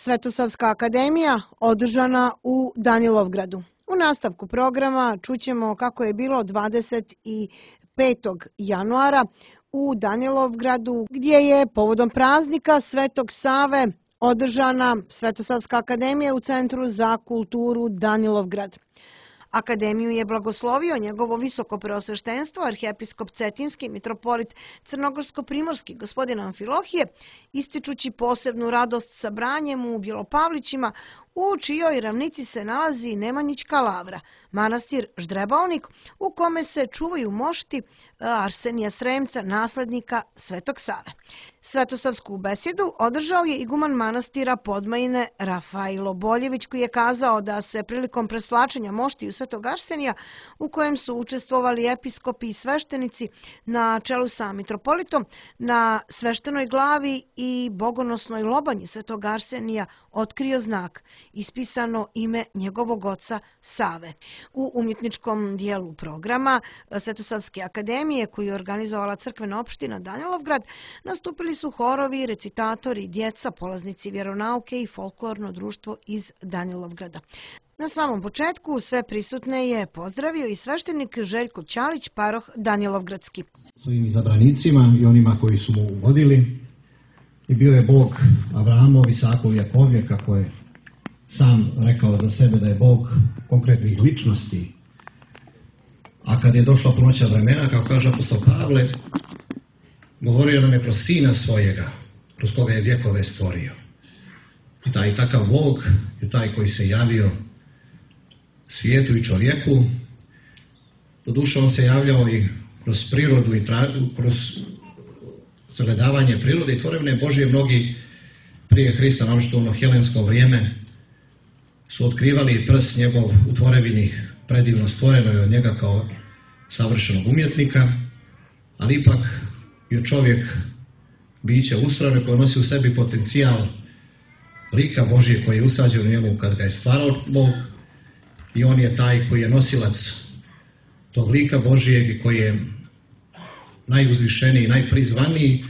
Svetosavska akademija održana u Danilovgradu. U nastavku programa čućemo kako je bilo 25. januara u Danilovgradu, gdje je povodom praznika Svetog Save održana Svetosavska akademija u Centru za kulturu Danilovgrad. Akademiju je blagoslovio njegovo visoko preosveštenstvo, arhijepiskop Cetinski, mitropolit Crnogorsko-primorski, gospodin Amfilohije, ističući posebnu radost sa branjem u Bjelopavlićima, u čijoj ravnici se nalazi Nemanjićka lavra, manastir Ždrebaonik, u kome se čuvaju mošti Arsenija Sremca, naslednika Svetog Save. Svetosavsku besedu održao je iguman manastira Podmajine Rafailo Boljević, koji je kazao da se prilikom preslačenja moštiju Svetog Arsenija, u kojem su učestvovali episkopi i sveštenici na čelu sa mitropolitom, na sveštenoj glavi i bogonosnoj lobanji Svetog Arsenija otkrio znak, ispisano ime njegovog oca Save. U umjetničkom dijelu programa Svetosavske akademije, koju je organizovala crkvena opština Danilovgrad, nastupili su horovi, recitatori, djeca, polaznici vjeronauke i folklorno društvo iz Danilovgrada. Na samom početku sve prisutne je pozdravio i sveštenik Željko Ćalić, paroh Danilovgradski. Svojim izabranicima i onima koji su mu ugodili, i bio je Bog Avramov, Isakov i Jakovlje, kako je sam rekao za sebe da je Bog konkretnih ličnosti. A kad je došla punoća vremena, kao kaže apostol Pavle, govorio nam je kroz Sina svojega, kroz koga je vjekove stvorio. I taj takav Bog je taj koji se javio svijetu i čovjeku. Doduše on se javljao i kroz prirodu i kroz sagledavanje prirode i tvorevine Božje. Mnogi prije Hrista, naročito u ono helensko vrijeme, su otkrivali prst njegov u tvorevini predivno stvorenoj od njega kao savršenog umjetnika, ali ipak je čovjek biće ustrojeno koje nosi u sebi potencijal lika Božje koji je usađen u njemu kad ga je stvarao Bog, i on je taj koji je nosilac tog lika Božijeg i koji je najuzvišeniji, najprizvaniji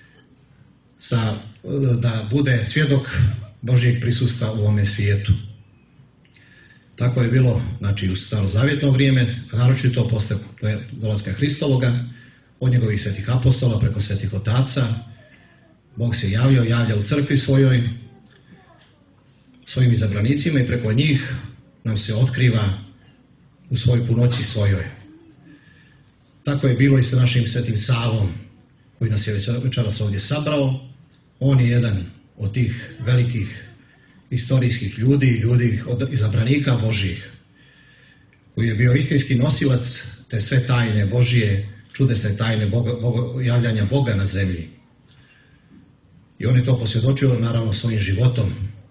da bude svjedok Božijeg prisustva u ovome svijetu. Tako je bilo, znači, u starozavjetno vrijeme, naročito posle dolaska Hristovoga, od njegovih svetih apostola preko svetih otaca. Bog se javlja u crkvi svojoj, svojim izabranicima, i preko njih nam se otkriva u svojoj punoći svojoj. Tako je bilo i sa našim svetim Savom, koji nas je večeras ovdje sabrao. On je jedan od tih velikih istorijskih ljudi od izabranika Božjih, koji je bio istinski nosilac te sve tajne Božje, čudesne tajne javljanja Boga na zemlji. I on je to posvjedočio, naravno, svojim životom.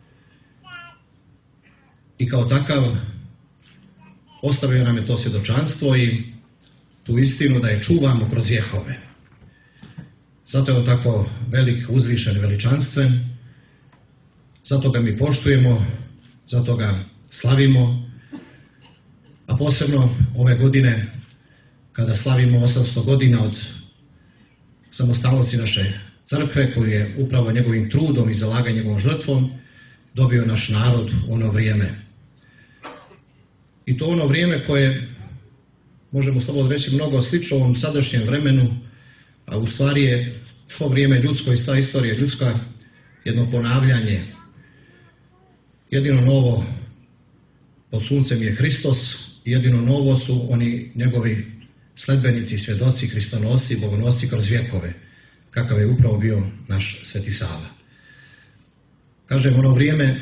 I kao takav ostavio nam je to svjedočanstvo i tu istinu da je čuvamo kroz vjekove. Zato je on tako velik, uzvišen, veličanstven. Zato ga mi poštujemo, zato ga slavimo. A posebno ove godine, kada slavimo 800 godina od samostalnosti naše crkve, koju je upravo njegovim trudom i zalaganjem njegovom žrtvom dobio naš narod u ono vrijeme. I to ono vrijeme koje, možemo slobodno reći, mnogo slično ovom sadašnjem vremenu, a u stvari je to vrijeme ljudsko i sva istorija ljudska jedno ponavljanje. Jedino novo pod suncem je Hristos, i jedino novo su oni njegovi sledbenici, svjedoci, hristonosci, bogonosci kroz vjekove, kakav je upravo bio naš sveti Sava. Kažem, ono vrijeme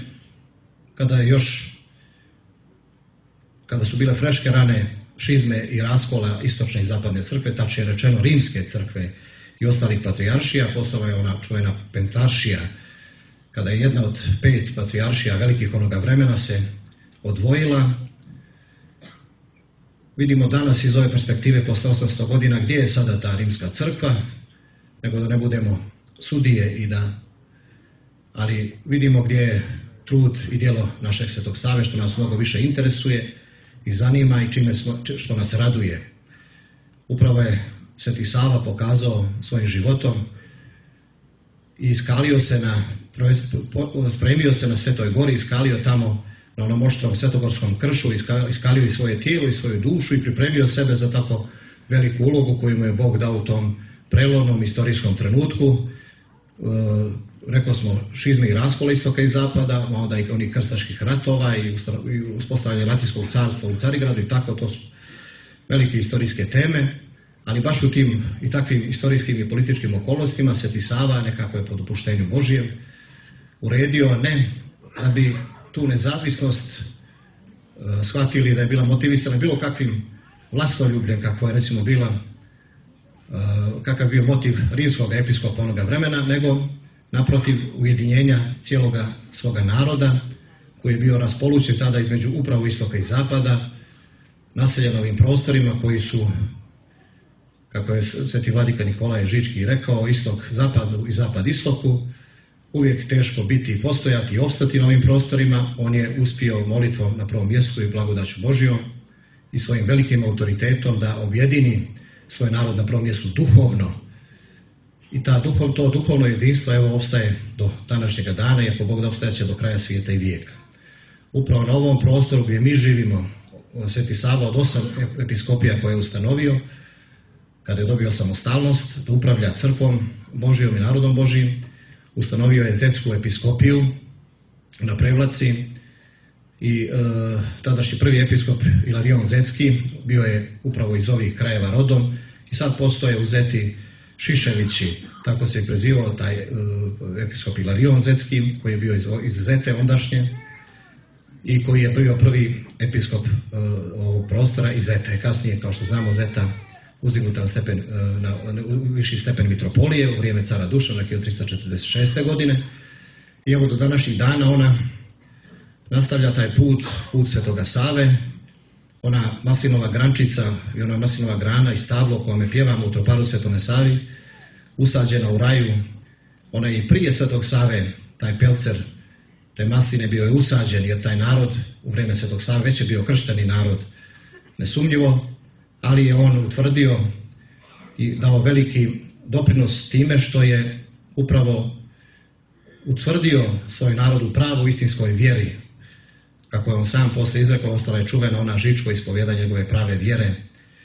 kada su bile freške rane šizme i raskola istočne i zapadne crkve, tačnije rečeno rimske crkve i ostalih patrijaršija, postala je ona čuvena pentaršija, kada je jedna od 5 patrijaršija velikih onoga vremena se odvojila. Vidimo danas iz ove perspektive posle 800 godina gdje je sada ta rimska crkva, nego da ne budemo sudije ali vidimo gdje je trud i djelo našeg Svetog Save, što nas mnogo više interesuje i zanima i što nas raduje. Upravo je Sveti Sava pokazao svojim životom i iskalio se na spremio se na Svetoj gori, iskalio tamo na onom oštrom svetogorskom kršu, iskalio i svoje tijelo i svoju dušu i pripremio sebe za tako veliku ulogu koju mu je Bog dao u tom prelomnom istorijskom trenutku. Rekao smo, šizme i raskola istoka i zapada, onda i onih krstaških ratova i uspostavljanje Latinskog carstva u Carigradu i tako, to su velike istorijske teme, ali baš u tim i takvim istorijskim i političkim okolnostima Sveti Sava nekako je po dopuštenju Božijem uredio, ne da bi tu nezavisnost shvatili da je bila motivisana bilo kakvim vlastoljubljem, kako je recimo bila, kakav bio motiv rimskog episkopa onoga vremena, nego naprotiv ujedinjenja cijeloga svoga naroda koji je bio raspolućen tada između upravo istoka i zapada, naseljen ovim prostorima koji su, kako je sveti vladika Nikolaj Žički rekao, istok zapadu i zapad istoku, uvijek teško biti i postojati i opstati na ovim prostorima. On je uspio molitvom na prvom mjestu i blagodaću Božjom i svojim velikim autoritetom da objedini svoj narod na prvom mjestu duhovno. I to duhovno jedinstvo evo ostaje do današnjega dana i ako Bog da ostajaće do kraja svijeta i vijeka. Upravo na ovom prostoru gdje mi živimo, Sveti Sava od 8 episkopija koje je ustanovio, kada je dobio samostalnost da upravlja crkvom Božijom i narodom Božijim, ustanovio je Zetsku episkopiju na Prevlaci i tadašnji prvi episkop Ilarion Zetski bio je upravo iz ovih krajeva rodom i sad postoje u Zeti Šiševići, tako se je prezivao taj episkop Ilarion Zetski koji je bio iz Zete ondašnje i koji je bio prvi episkop ovog prostora iz Zete. Kasnije, kao što znamo, Zeta uzdignuta na viši stepen mitropolije u vrijeme cara Dušana 1346. godine. I evo do današnjih dana ona nastavlja taj put Svetoga Save. Ona maslinova grančica i ona maslinova grana i stablo kojome pjevamo u troparu Svetome Savi, usađena u raju, ona je i prije Svetog Save, taj pelcer te masline bio je usađen, jer taj narod u vrijeme Svetog Save već je bio kršteni narod, nesumnjivo, ali je on utvrdio i dao veliki doprinos time što je upravo utvrdio svoj narod u pravu istinskoj vjeri. Kako je on sam poslije izrekao, ostala je čuvena ona Žičko ispovjedanje njegove prave vjere,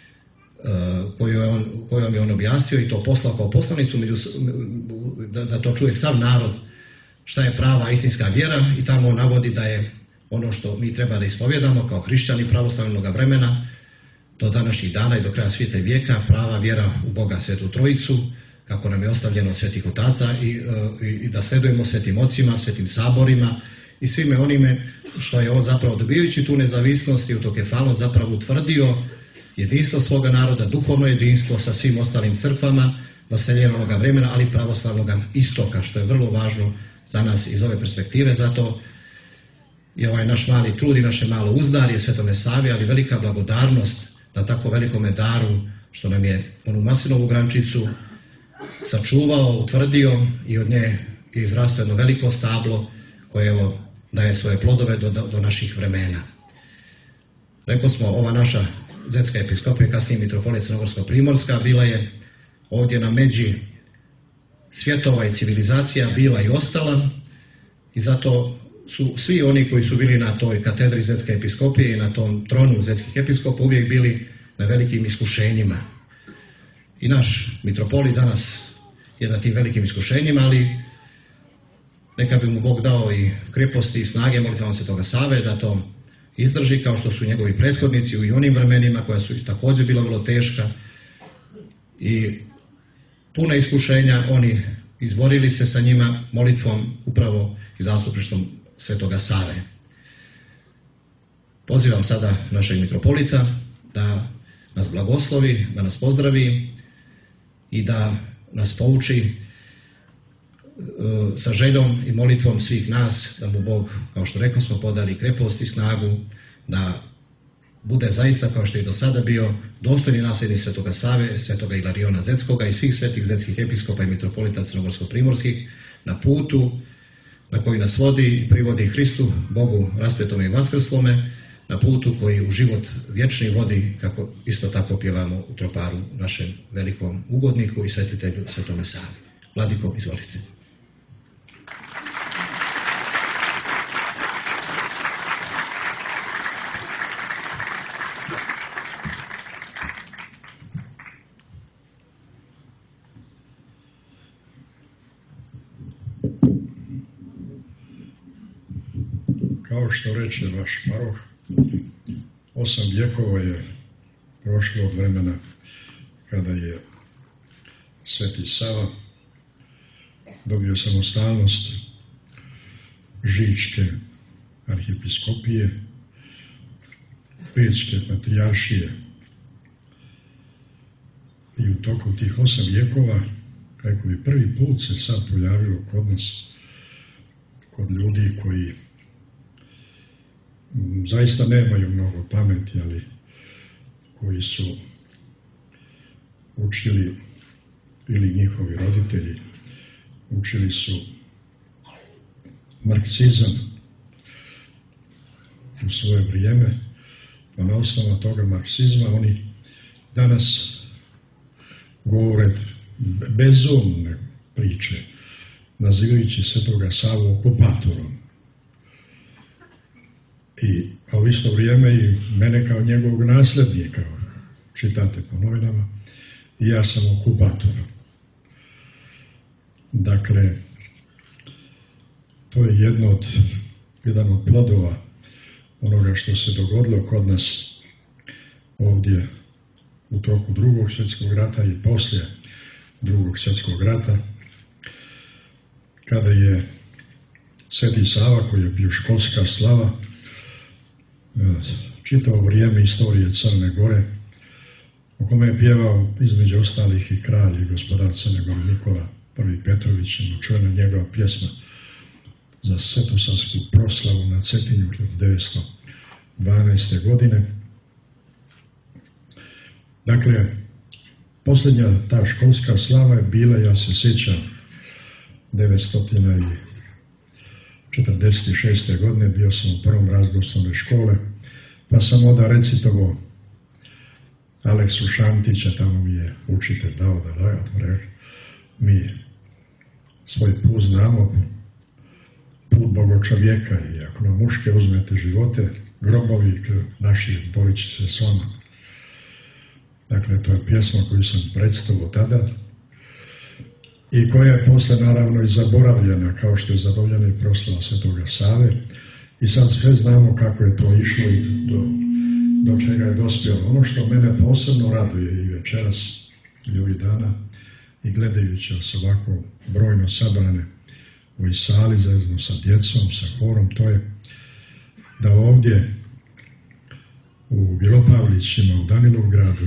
kojom je on objasnio i to poslao kao poslanicu da to čuje sav narod šta je prava istinska vjera, i tamo on navodi da je ono što mi treba da ispovjedamo kao hrišćani pravoslavnog vremena do današnjih dana i do kraja svijeta i vijeka, prava vjera u Boga Svetu Trojicu, kako nam je ostavljeno od svetih otaca, i da sledujemo svetim ocima, svetim saborima i svime onime što je on zapravo dobivajući tu nezavisnost i autokefalnost zapravo utvrdio jedinstvo svoga naroda, duhovno jedinstvo sa svim ostalim crkvama naseljenoga vremena, ali pravoslavnog istoka, što je vrlo važno za nas iz ove perspektive. Zato je ovaj naš mali trud i naše malo uzdarje Svetome Savi, ali velika blagodarnost na tako velikome daru što nam je onu maslinovu grančicu sačuvao, utvrdio i od nje je izrastao jedno veliko stablo koje evo daje svoje plodove do naših vremena. Rekao smo, ova naša Zetska episkopija, kasnije mitropolija Crnogorsko-primorska, bila je ovdje na međi svjetova i civilizacija, bila i ostala, i zato su svi oni koji su bili na toj katedri Zetske episkopije i na tom tronu Zetskih episkopa uvijek bili na velikim iskušenjima. I naš mitropolit danas je na tim velikim iskušenjima, ali neka bi mu Bog dao i kreposti i snage molitvama Svetoga Save da to izdrži, kao što su njegovi prethodnici u onim vremenima koja su također bila vrlo teška i puna iskušenja. Oni izborili se sa njima molitvom upravo i zastupništvom Svetoga Save. Pozivam sada našeg mitropolita da nas blagoslovi, da nas pozdravi i da nas pouči sa željom i molitvom svih nas, da mu Bog, kao što rekao smo, podari krepost i snagu, da bude zaista, kao što je do sada bio, dostojni nasljednik Svetoga Save, Svetoga Ilariona Zetskoga i svih svetih zetskih episkopa i mitropolita Crnogorsko-primorskih na putu na koji nas vodi i privodi Hristu, Bogu raspetome i vaskrslome, na putu koji u život vječni vodi, kako isto tako pjevamo u troparu našem velikom ugodniku i svetitelju Svetome Savi. Vladiko, izvolite. Kao što reče vaš paroh, 8 vjekova je prošlo od vremena kada je Sveti Sava dobio samostalnost Žičke arhijepiskopije, Pečke patrijaršije. I u toku tih 8 vjekova, kako bi prvi put se sad pojavilo kod nas, kod ljudi koji zaista nemaju mnogo pameti, ali koji su učili, ili njihovi roditelji, učili su marksizam u svoje vrijeme, pa na osnovu toga marksizma oni danas govore bezumne priče, nazivajući Svetoga Savu okupatorom. A u isto vrijeme i mene kao njegovog nasljednika, čitate po novinama, i ja sam okupator. Dakle, to je jedan od plodova onoga što se dogodilo kod nas ovdje u toku Drugog svjetskog rata i poslije Drugog svjetskog rata, kada je Sveti Sava, koji je bio školska slava, čitavo vrijeme istorije Crne Gore, o kome je pjevao između ostalih i kralj i gospodar Crne Gore Nikola I. Petrović, čujena njegova pjesma za svetosarsku proslavu na Cetinju 1912. godine. Dakle, posljednja ta školska slava je bila, ja se sjećam, 1946. godine, bio sam u prvom razredu osnovne škole, pa sam onda recitovao Aleksu Šantića, tamo mi je učitelj dao da mi svoj put znamo, put Bogočovjeka, i ako na muške uzmete živote, grobovi naši borit će se s vama. Dakle, to je pjesma koju sam predstavio tada i koja je posle naravno i zaboravljena, kao što je zaboravljena i proslava Svetoga Save. I sad sve znamo kako je to išlo i do čega je dospjelo. Ono što mene posebno raduje i večeras i ovih dana, i gledajući vas ovako brojno sabrane u ovoj sali zajedno sa djecom, sa horom, to je da ovdje u Bjelopavlićima, u Danilovgradu,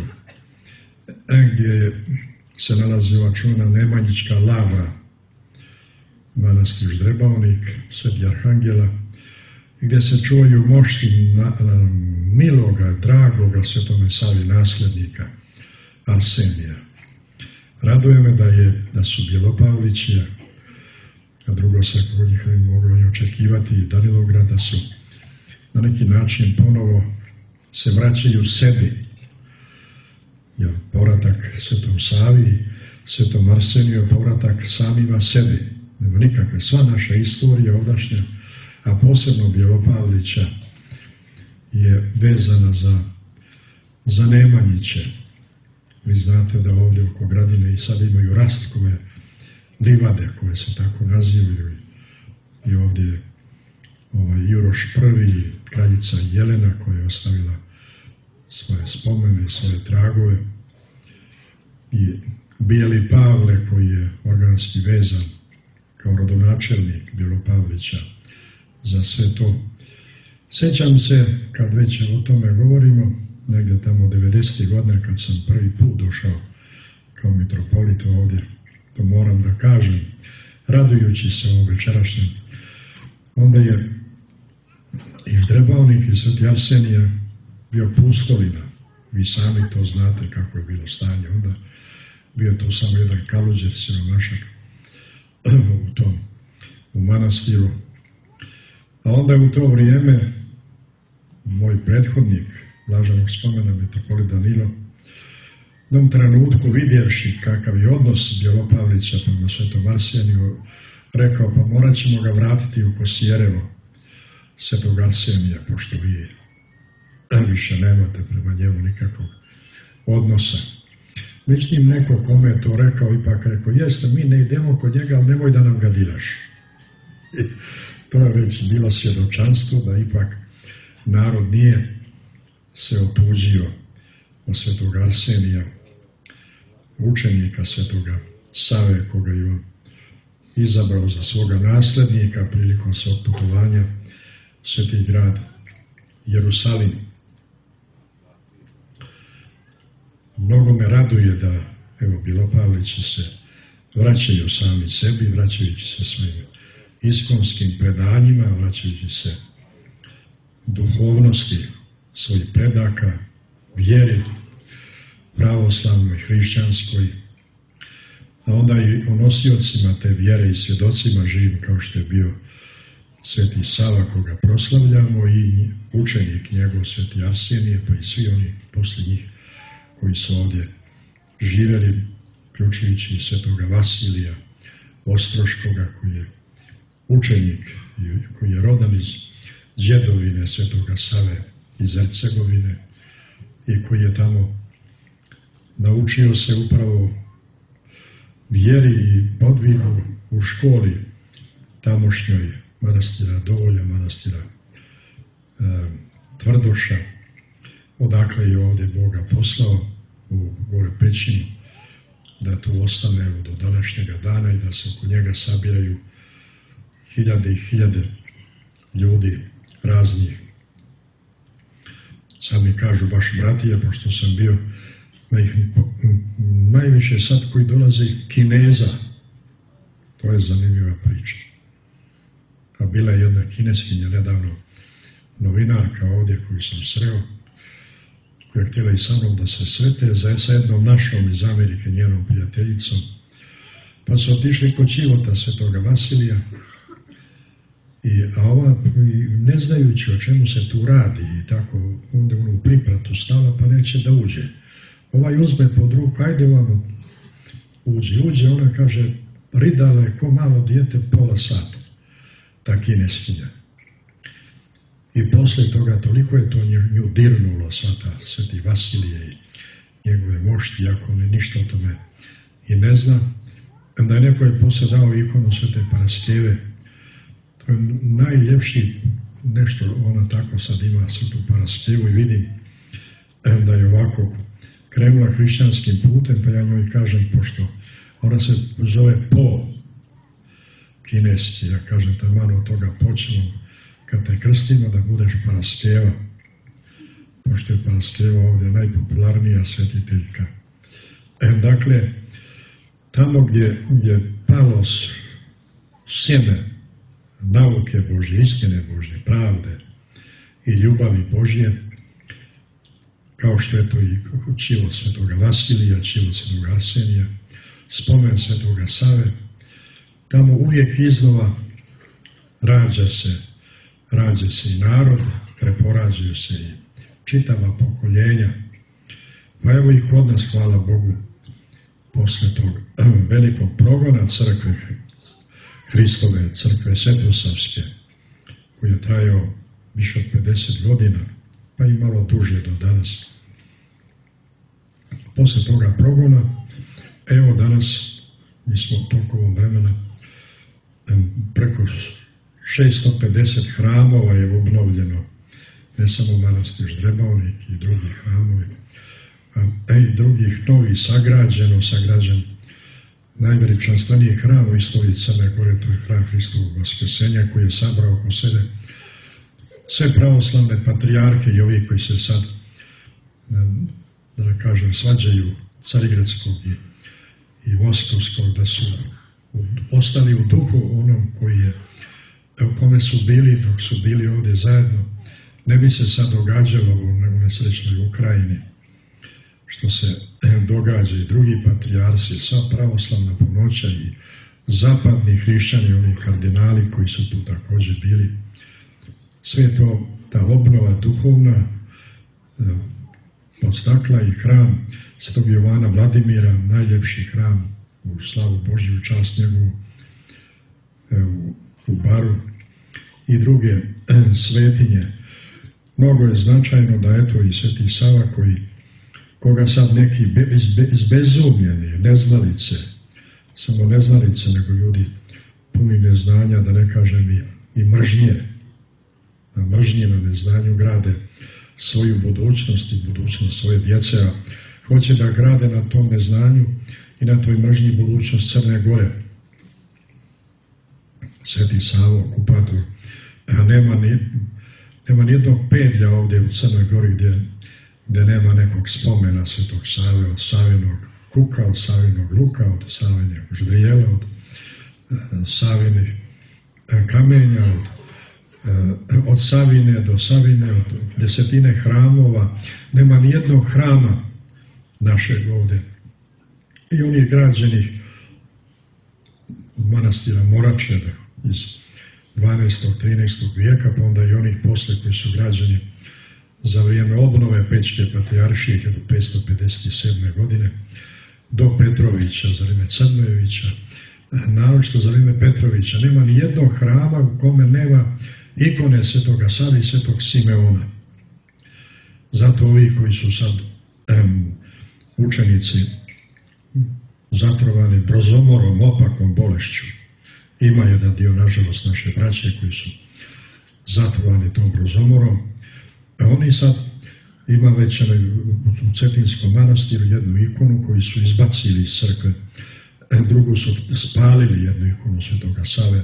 gdje se nalazi ova čuvena Nemanjićka lavra, manastir Ždrebavnik, Sveti Arhangela, gdje se čuvaju mošti miloga, dragoga Svetome Savi nasljednika Arsenija. Raduje me da su Bjelopavlići, a drugo se kod njih ne moglo i očekivati, i Danilovgrad, da su na neki način ponovo se vraćaju sebi. Jer povratak Svetom Savi, Svetom Arseniju je povratak samima sebi. Nema nikakve, sva naša istorija ovdašnja, a posebno Bjelopavlića, je vezana za Nemanjiće. Vi znate da ovdje oko Gradine i sad imaju rastkove livade koje se tako nazivaju, i ovdje je Juroš I, kraljica Jelena, koja je ostavila svoje spomene i svoje tragove, i Bijeli Pavle, koji je organski vezan kao rodonačelnik Bjelopavlića za sve to. Sjećam se, kad već o tome govorimo, negdje tamo 90. godine, kad sam prvi put došao kao mitropolit ovdje, to moram da kažem, radujući se ovom večerašnjem, onda je i Ždrebavnik i Sveti Arsenija bio pustolina. Vi sami to znate kako je bilo stanje onda. Bio to samo jedan kaluđer siromašak u manastiru. A onda je u to vrijeme moj prethodnik, blaženog spomena mitropolit Danilo, u jednom trenutku vidjevši kakav je odnos Bjelopavlića prema Svetom Arseniju, rekao, pa morat ćemo ga vratiti u Kosjerevo Svetog Arsenija, pošto vi više nemate prema njemu nikakvog odnosa. Međutim, neko kome je to rekao, ipak rekao, jeste, mi ne idemo kod njega, ali nemoj da nam ga diraš. To je već bilo svjedočanstvo da ipak narod nije se otuđio od svetog Arsenija, učenika svetoga Save, koga je on izabrao za svoga naslednika prilikom svog putovanja u sveti grad Jerusalim. Mnogo me raduje da, evo, Bilopavlići se vraćaju sami sebi, vraćajući se svojim iskonskim predanjima, vraćajući se duhovnosti svojih predaka, vjeri pravoslavnoj, hrišćanskoj, a onda i o nosiocima te vjere i svjedocima živim kao što je bio sveti Sava, koga proslavljamo, i učenik njegov sveti Arsenije, pa i svi oni poslije njih koji su ovdje živjeli, uključujući i svetoga Vasilija Ostroškoga, koji je učenik, koji je rodan iz djedovine svetoga Save iz Hercegovine i koji je tamo naučio se upravo vjeri i podvigu u školi tamošnjoj manastira Dovolja, manastira Tvrdoša, odakle je ovdje Boga poslao u gore Pećini, da tu ostane do današnjega dana i da se oko njega sabiraju hiljade i hiljade ljudi raznih. Sami kažu baš bratije, pošto sam bio najviše sad koji dolaze Kineza. To je zanimljiva priča. A bila je jedna kineskinja nedavno, novinarka ovdje koju sam sreo, koja je htjela i sa mnom da se svete sa jednom našom iz Amerike, njenom prijateljicom. Pa su otišli kod Čivota svetoga Vasilija, a ova, ne znajući o čemu se tu radi, i tako onda u pripratu stala, pa neće da uđe. Ovaj uzme pod ruku, ajde ovamo, uđe, ona kaže, ridala je ko malo dijete pola sata, ta kineskinja. I posle toga toliko je to nju dirnulo, sva ta sveti Vasilije i njegove mošti, iako on ništa o tome i ne zna. Onda je neko je posle dao ikonu svete Paraskeve. To je najljepši nešto, ona tako sad ima svetu Paraskevu i vidim da je ovako krenula hrišćanskim putem, pa ja njoj kažem, pošto ona se zove Po kineski, ja kažem, taman od toga počemo, kad te krstimo da budeš Paraskeva, pošto je Paraskeva ovdje najpopularnija svetiteljka. Dakle, tamo gdje je palo sjeme nauke Božje, istine Božje, pravde i ljubavi Božje, kao što je to i čilo svetoga Vasilija, čilo svetoga Arsenija, spomen svetoga Save, tamo uvijek iznova rađa se i narod, preporađuju se i čitava pokoljenja. Pa evo i kod nas, hvala Bogu, posle tog velikog progona crkve Hristove, crkve Svetosavske, koji je trajao više od 50 godina, pa i malo duže do danas. Posle toga progona, evo danas, mi smo tokom vremena, preko 650 hramova je obnovljeno, ne samo manastir Ždrebavnik i drugi hramovi, a i drugih novih sagrađen najveličanstveniji hram u istoriji Crne Gore, to je hram Hristovog Vaskrsenja, koji je sabrao oko sebe sve pravoslavne patrijarhe i ovi koji se sad, da kažem, svađaju Carigradskog i Mostovskog, da su ostali u duhu onom koji je, u kome su bili dok su bili ovdje zajedno. Ne bi se sad događalo u nesrećnoj Ukrajini što se događa, i drugi patrijarsi, sva pravoslavna punoća i zapadni hrišćani, oni kardinali koji su tu također bili. Sve to, ta obnova duhovna podstakla i hram svetog Jovana Vladimira, najljepši hram u slavu Božju, čast njegovu u Baru, i druge svetinje. Mnogo je značajno da eto i sveti Sava, koga sad neki izbezumljeni, neznalice, samo neznalice, nego ljudi puni neznanja, da ne kažem i i mržnje. Na mržnji, na neznanju grade svoju budućnost i budućnost svoje djece, a hoće da grade na tom neznanju i na toj mržnji budućnost Crne Gore. Sveti Savo, okupator, nema nijednog pedlja ovdje u Crnoj Gori gdje nema nekog spomena Svetog Save, od Savinog kuka, od Savinog luka, od Savinog ždrijela, od Savinih kamenja, od Savine do Savine, od desetine hramova. Nema nijednog hrama našeg ovdje. I onih građenih manastira Moračeva iz 12. 13. vijeka, pa onda i onih posle koji su građeni za vrijeme obnove Pećke patrijaršije 1557. godine do Petrovića, za vrijeme Crnojevića, naročito za vrijeme Petrovića. Nema ni jednog hrama u kome nema ikone Svetoga Save i Svetog Simeona. Zato ovi koji su sad učenici zatrovani brozomorom, opakom bolešću, ima jedan dio, nažalost, naše braće koji su zatrovani tom brozomorom, a oni sad ima već u Cetinskom manastiru jednu ikonu koju su izbacili iz crkve, drugu su spalili, jednu ikonu Svetoga Save,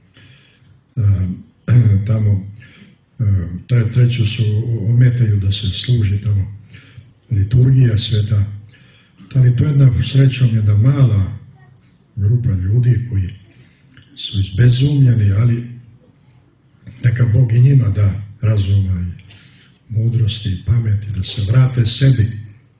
tamo treću su ometaju da se služi tamo liturgija sveta, ali to je jedna mala grupa ljudi koji su izbezumljeni, ali neka Bog i njima da razuma i mudrosti i pameti, da se vrate sebi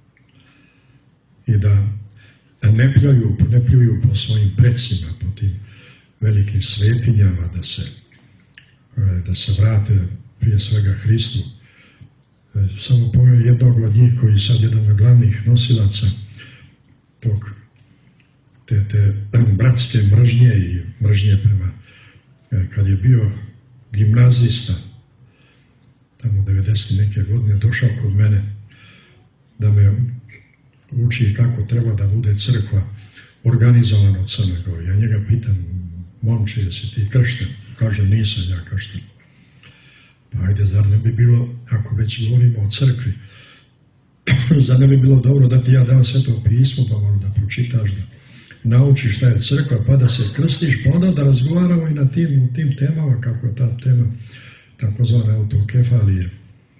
i da ne pljuju po svojim predsima, po tim velikim svetinjama, da se vrate prije svega Hristu. Samo poveo jednog od njih koji je sad jedan od glavnih nosilaca te bratske mržnje i mržnje prema, kad je bio gimnazista, tamo 90. neke godine, došao kod mene da me uči kako treba da bude crkva organizovana u Crnoj Gori. Ja njega pitam, momče, jesi ti kršten? Kaže, nisam ja kršten. Pa ajde, zar ne bi bilo, ako već govorimo o crkvi, zar ne bi bilo dobro da ti ja dam Sveto pismo, pa malo da pročitaš, da naučiš šta je crkva, pa da se krstiš, pa onda da razgovaramo i na tim temama, kako je ta tema takozvane autokefalije.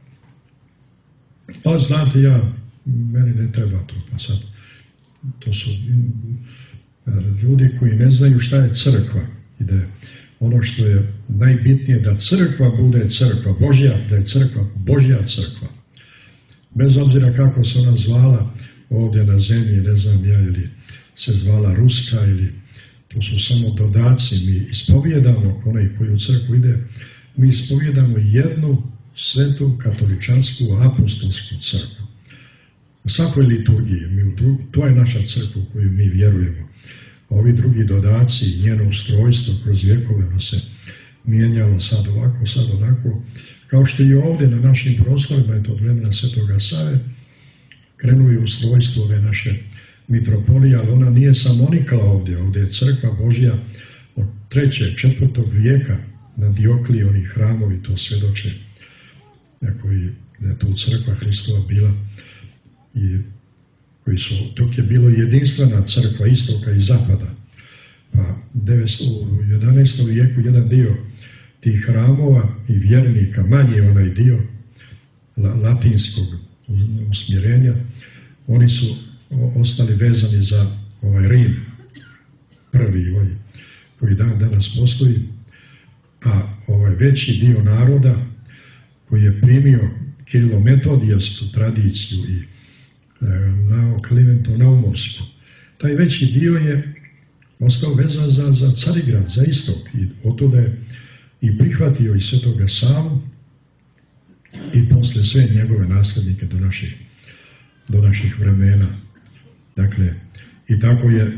Pa znate, meni ne treba to, pa sad, to su ljudi koji ne znaju šta je crkva i da je ono što je najbitnije da crkva bude crkva Božja, da je crkva Božja crkva. Bez obzira kako se ona zvala ovdje na zemlji, ne znam ja, ili se zvala Ruska, ili to su samo dodaci. Mi ispovjedamo, onaj koji u crkvu ide, mi ispovjedamo jednu svetu katoličansku apostolsku crkvu. U svakoj liturgiji, to je naša crkva u koju mi vjerujemo. Ovi drugi dodaci, njeno ustrojstvo kroz vjekove, ono se mijenjalo sad ovako, sad onako, kao što i ovdje na našim prostorima, je to od vremena Svetoga Save, krenuo je ustrojstvo ove naše mitropolije, ali ona nije samo nikla ovdje je crkva Božja od 3. 4. vijeka na Dioklijoni hramovi, to svjedoče, da je to crkva Hristova bila i dok je bilo jedinstvena crkva istoka i zapada, pa u 11. vijeku jedan dio tih hramova i vjernika, manji onaj dio latinskog usmjerenja, oni su ostali vezani za ovaj Rim, prvi koji danas postoji, a ovaj veći dio naroda koji je primio Kirilo-metodijevsku tradiciju i Klivento-naumovsku, taj veći dio je ostao vezan za Carigrad, za istok, i otuda je i prihvatio i Svetoga Savu i posle sve njegove naslednike do naših vremena. Dakle, i tako je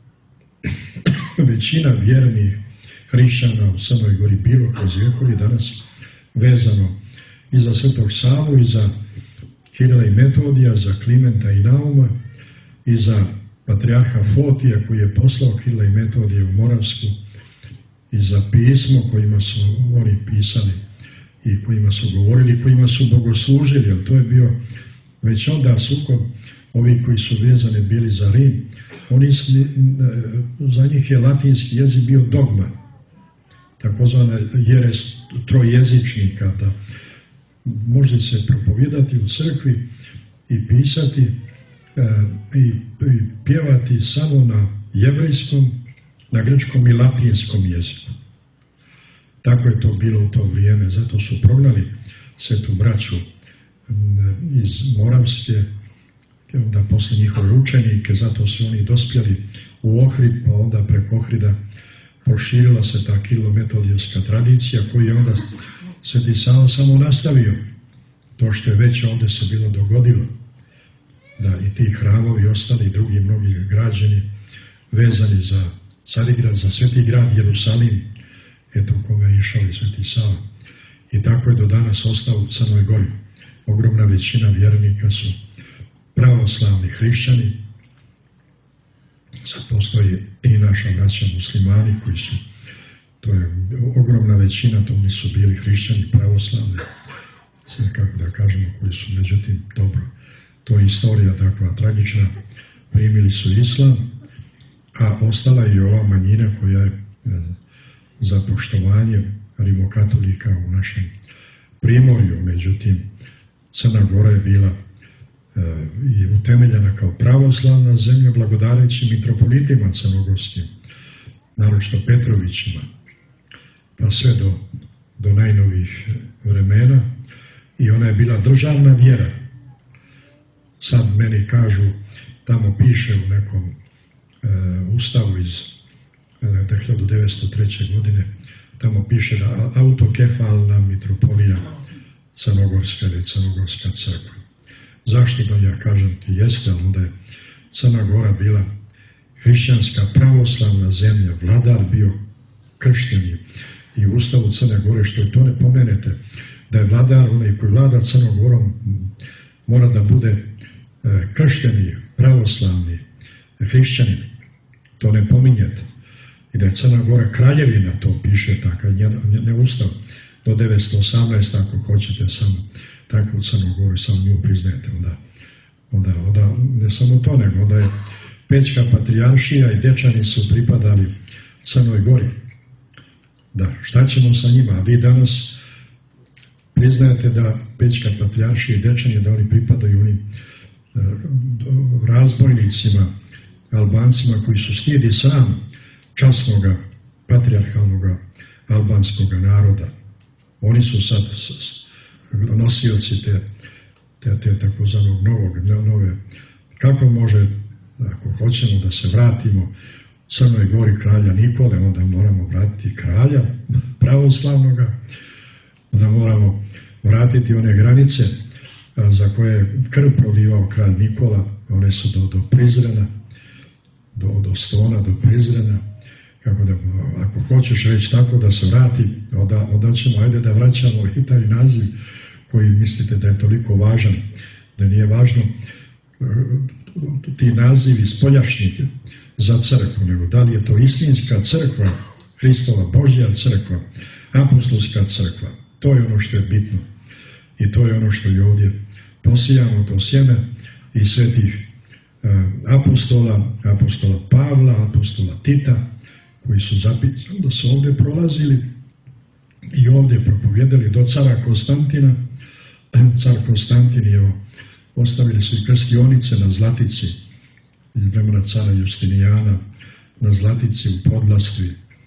većina vjernih hrišćana u Crnoj Gori bilo kroz vjekove danas vezano i za Svetog Savu i za Kirila i Metodija, za Klimenta i Nauma i za patrijarha Fotija koji je poslao Kirila i Metodija u Moravsku i za pismo kojima su oni pisali i kojima su govorili, kojima su bogoslužili, jer to je bio već onda sukob. Ovi koji su vezani bili za Rim, za njih je latinski jezik bio dogma, takozvana jeres trojezičnika, da može se propovijedati u crkvi i pisati i pjevati samo na jevrejskom, na grčkom i latinskom jeziku. Tako je to bilo u to vrijeme, zato su prognali svetu braću iz Moravske, onda posle njihove učenike, zato su oni dospjeli u Ohrid, pa onda preko Ohrida proširila se ta kilometodijska tradicija, koju je onda Sveti Sava samo nastavio to što je već ovdje se bilo dogodilo, da i ti hramovi ostali i drugi mnogi građeni vezani za Carigrad, za Sveti grad Jerusalim, eto kome je išao i Sveti Sava. I tako je do danas ostao u Crnoj Gori. Ogromna većina vjernika su pravoslavni hrišćani. Sad postoji i naša braća muslimani koji su, to je ogromna većina, to nisu bili hrišćani pravoslavni, sve kako da kažemo, koji su međutim dobro. To je istorija takva tragična. Primili su islam, a ostala je i ova manjina koja je za poštovanje rimokatolika u našem primorju. Međutim, Crna Gora je bila i utemeljena kao pravoslavna zemlja blagodareći mitropolitima crnogorskim, naročito Petrovićima, pa sve do najnovijih vremena, i ona je bila državna vjera. Sad meni kažu, tamo piše u nekom ustavu iz 1903. godine, tamo piše da autokefalna mitropolija Crnogorska ili Crnogorska crkva. Zašto da ja kažem ti jeste, ali onda je Crna Gora bila hrišćanska pravoslavna zemlja, vladar bio kršteni, i u ustavu Crne Gore, što je to ne pomenete, da je vladar, onaj koji vlada Crnom Gorom, mora da bude kršteni, pravoslavni, hrišćanin. To ne pominjete. I da je Crna Gora kraljevina, to piše tako, ne ustav, do 918, ako hoćete, samo tako u Crnu Goru, samo nju priznajete, onda ne samo to, nego onda je Pećka patrijaršija i Dečani su pripadali Crnoj Gori. Da, šta ćemo sa njima? A vi danas priznajete da Pećka patrijaršija i Dečani, da oni pripadaju onim razbojnicima, Albancima koji su stijedi sam časnoga, patrijarhalnoga albanskoga naroda. Oni su sad nosioci te takozvanog nove. Kako može, ako hoćemo da se vratimo Crnoj Gori kralja Nikole, onda moramo vratiti kralja pravoslavnoga, onda moramo vratiti one granice za koje je krv prolivao kralj Nikola, one su do Prizrena, do Stona, do Prizrena. Kako da, ako hoćeš reći tako da se vrati, onda ćemo, ajde da vraćamo i taj naziv koji mislite da je toliko važan, da nije važno ti nazivi spoljašnji za crkvu, nego da li je to istinska crkva, Hristova Božja crkva, apostolska crkva. To je ono što je bitno i to je ono što je ovdje posijamo, to sjeme i svetih apostola Pavla, apostola Tita, koji su zapisali da su ovdje prolazili i ovdje propovijedali do cara Konstantina. Car Konstantin, evo, ostavili su i krstionice na Zlatici iz vremena cara Justinijana, na Zlatici u Podlastvi,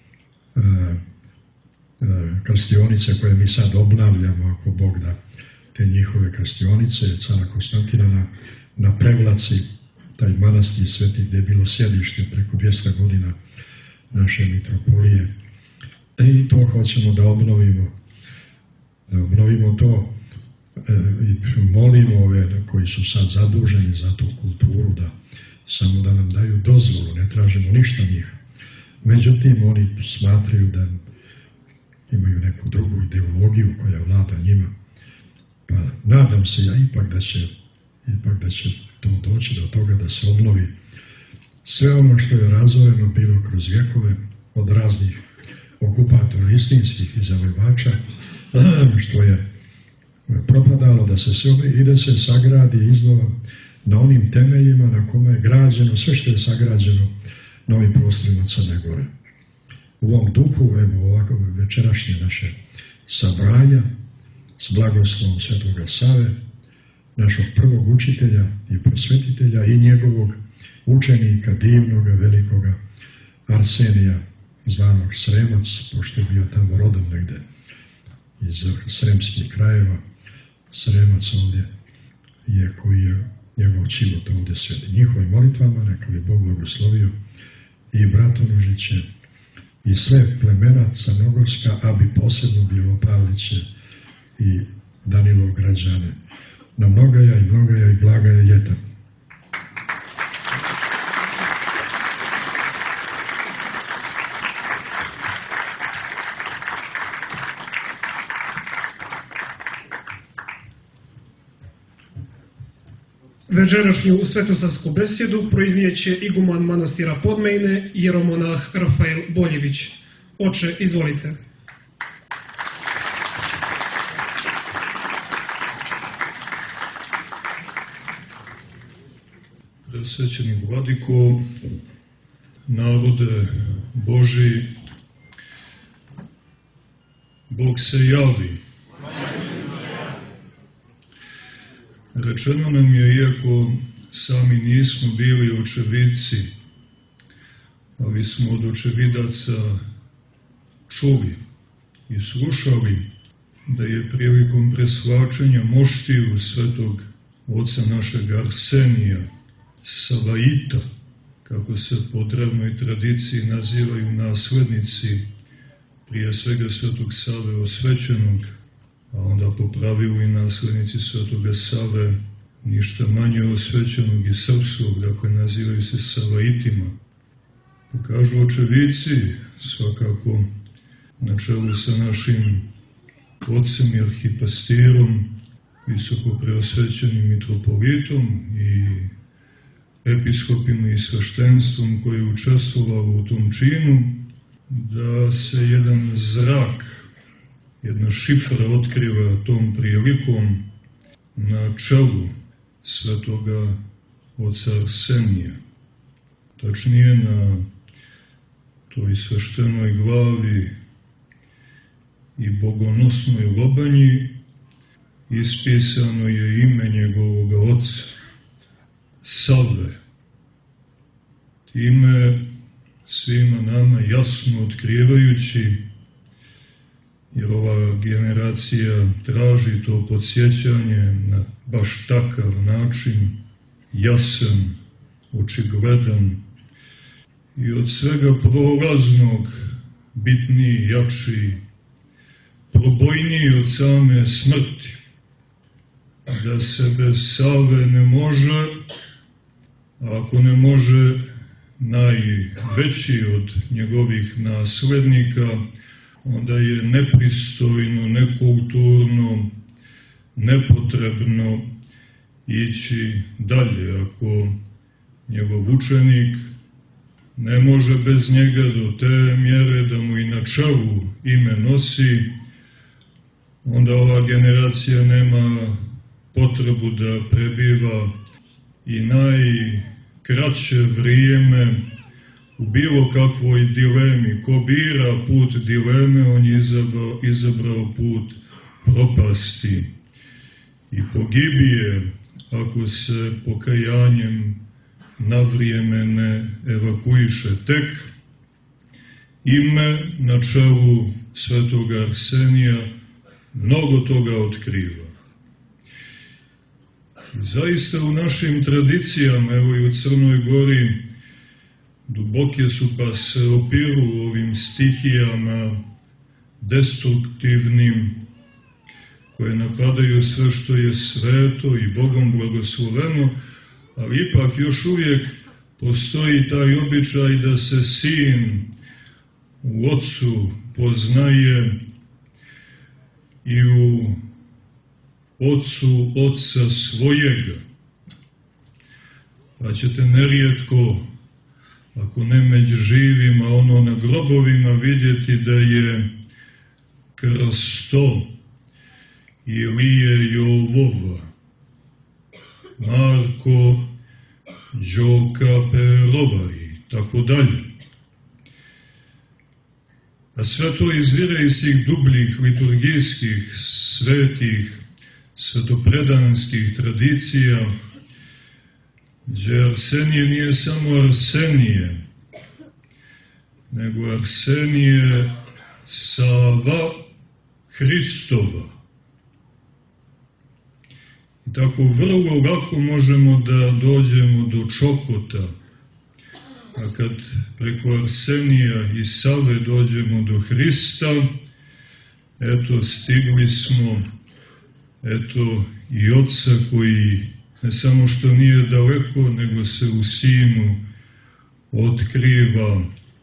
krstionice koje mi sad obnavljamo, ako Bog da, te njihove krstionice cara Konstantina na Prevlaci, taj manastir sveti gdje je bilo sjedište preko 200 godina naše mitropolije. I to hoćemo da obnovimo. Da obnovimo to i molimo ove koji su sad zaduženi za tu kulturu, da samo da nam daju dozvolu, ne tražimo ništa njih. Međutim, oni smatraju da imaju neku drugu ideologiju koja vlada njima. Pa nadam se ja ipak da će to doći do toga da se obnovi sve ono što je razvojeno bilo kroz vjekove od raznih okupatora istinskih i zavojevača, što je propadalo da se seli i da se sagradi iznova na onim temeljima na kome je građeno sve što je sagrađeno na ovim prostorima Crne Gore. U ovom duhu, evo ovako večerašnje naše sabranja s blagoslovom Svetoga Save, našog prvog učitelja i prosvetitelja i njegovog učenika, divnoga, velikoga Arsenija, zvanog Sremac, pošto je bio tamo rodom negde iz sremskih krajeva. Sremac ovdje je koji je njegov život ovdje sveti. Njihovim molitvama neka bi Bog blagoslovio i Bratonožiće i sve plemena Crnogorska, a bi posebno Bilopavliće i Danilovgrađane. Na mnogaja i blagaja ljeta. Večerašnju svetosarsku besjedu proiznijeće iguman manastira Podmejne, jeromonah Rafael Boljević. Oče, izvolite. Presvećeni vladiko, narode Boži, Bog se javi. Rečeno nam je, iako sami nismo bili očevidci, ali smo od očevidaca čuli i slušali da je prilikom preslačenja moštiju svetog oca našeg Arsenija, Savaita, kako se po drevnoj tradiciji nazivaju naslednici, prije svega svetog Save osvećenog, a onda po pravilu i naslednici svetoga Save, ništa manje osvećenog i srpskog, dakle nazivaju se Savaitima. Pa kažu očevici, svakako na čelu sa našim ocem i arhipastirom, visoko preosvećenim mitropolitom i episkopima i sveštenstvom koji je učestvovalo u tom činu, da se jedan zrak, jedna šifra otkriva tom prilikom na čelu svetoga oca Arsenija. Tačnije, na toj sveštenoj glavi i bogonosnoj lobanji ispisano je ime njegovoga oca, Save. Time svima nama jasno otkrivajući, jer ova generacija traži to podsjećanje na baš takav način, jasan, očigledan i od svega prolaznog, bitniji, jači, probojniji od same smrti, da se bez Save ne može, a ako ne može najveći od njegovih naslednika, onda je nepristojno, nekulturno, nepotrebno ići dalje. Ako njegov učenik ne može bez njega do te mjere da mu i na čelu ime nosi, onda ova generacija nema potrebu da prebiva i najkraće vrijeme u bilo kakvoj dilemi. Ko bira put dileme, on je izabrao put propasti i pogibije ako se pokajanjem na vrijeme ne evakuiše. Tek ime na čelu svetoga Arsenija mnogo toga otkriva. Zaista u našim tradicijama, evo i u Crnoj Gori, duboke su pa se opiru ovim stihijama destruktivnim, koje napadaju sve što je sveto i Bogom blagosloveno, ali ipak još uvijek postoji taj običaj da se sin u ocu poznaje i u ocu oca svojega. Pa ćete nerijetko ako ne među živima, ono na grobovima vidjeti da je Krsto, Ilije Jovova, Marko Đoka Perova i tako dalje. A sve to izvire iz tih dubljih liturgijskih, svetih, svetopredanskih tradicija, gdje Arsenije nije samo Arsenije, nego Arsenije Sava Hristova. I tako vrlo lako možemo da dođemo do Čokota, a kad preko Arsenija i Save dođemo do Hrista, eto stigli smo, eto i Otca koji ne samo što nije daleko, nego se u Sinu otkriva.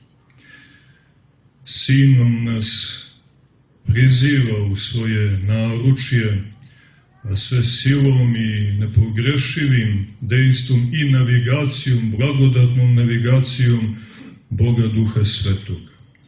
Sinom nas priziva u svoje naručje, a sve silom i nepogrešivim dejstvom i navigacijom, blagodatnom navigacijom Boga Duha Svetoga.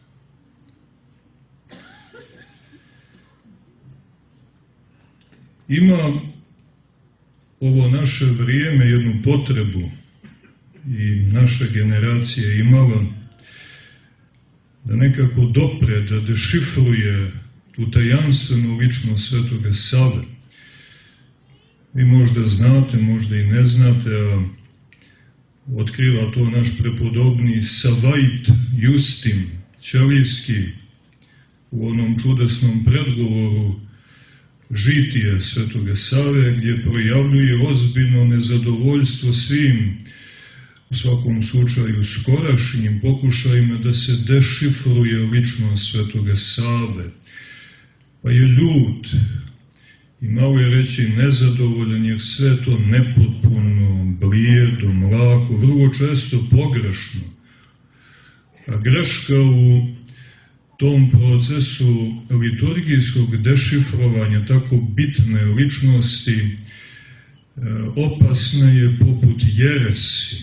Ima ovo naše vrijeme jednu potrebu i naša generacija je imala da nekako dopre, da dešifruje tu tajanstvenu ličnost Svetoga Save. Vi možda znate, možda i ne znate, a otkriva to naš prepodobni Savait Justin Ćelijski u onom čudesnom predgovoru Žitije Svetoga Save, gdje projavljuje ozbiljno nezadovoljstvo svim, u svakom slučaju skorašnjim pokušajima da se dešifruje ličnost Svetoga Save. Pa je ljut i malo je reći nezadovoljan, jer sve to nepotpuno, blijedo, mlako, vrlo često pogrešno. A greška u tom procesu liturgijskog dešifrovanja tako bitne ličnosti opasna je poput jeresi.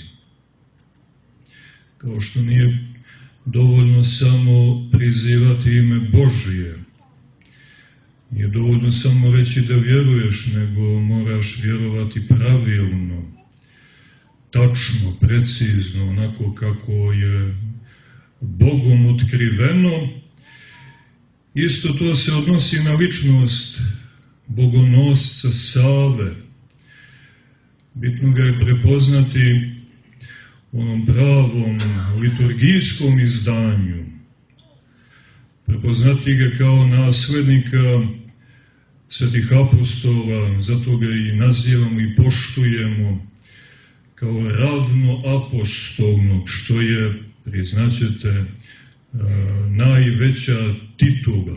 Kao što nije dovoljno samo prizivati ime Božije, nije dovoljno samo reći da vjeruješ, nego moraš vjerovati pravilno, tačno, precizno, onako kako je Bogom otkriveno. Isto to se odnosi na ličnost bogonosca Save. Bitno ga je prepoznati u onom pravom liturgijskom izdanju. Prepoznati ga kao naslednika svetih apostola, zato ga i nazivamo i poštujemo kao ravno apostolnog, što je, priznaćete, najveća titula.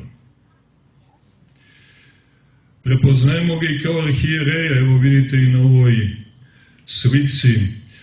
Prepoznajemo ga i kao arhijereja, evo vidite i na ovoj slici,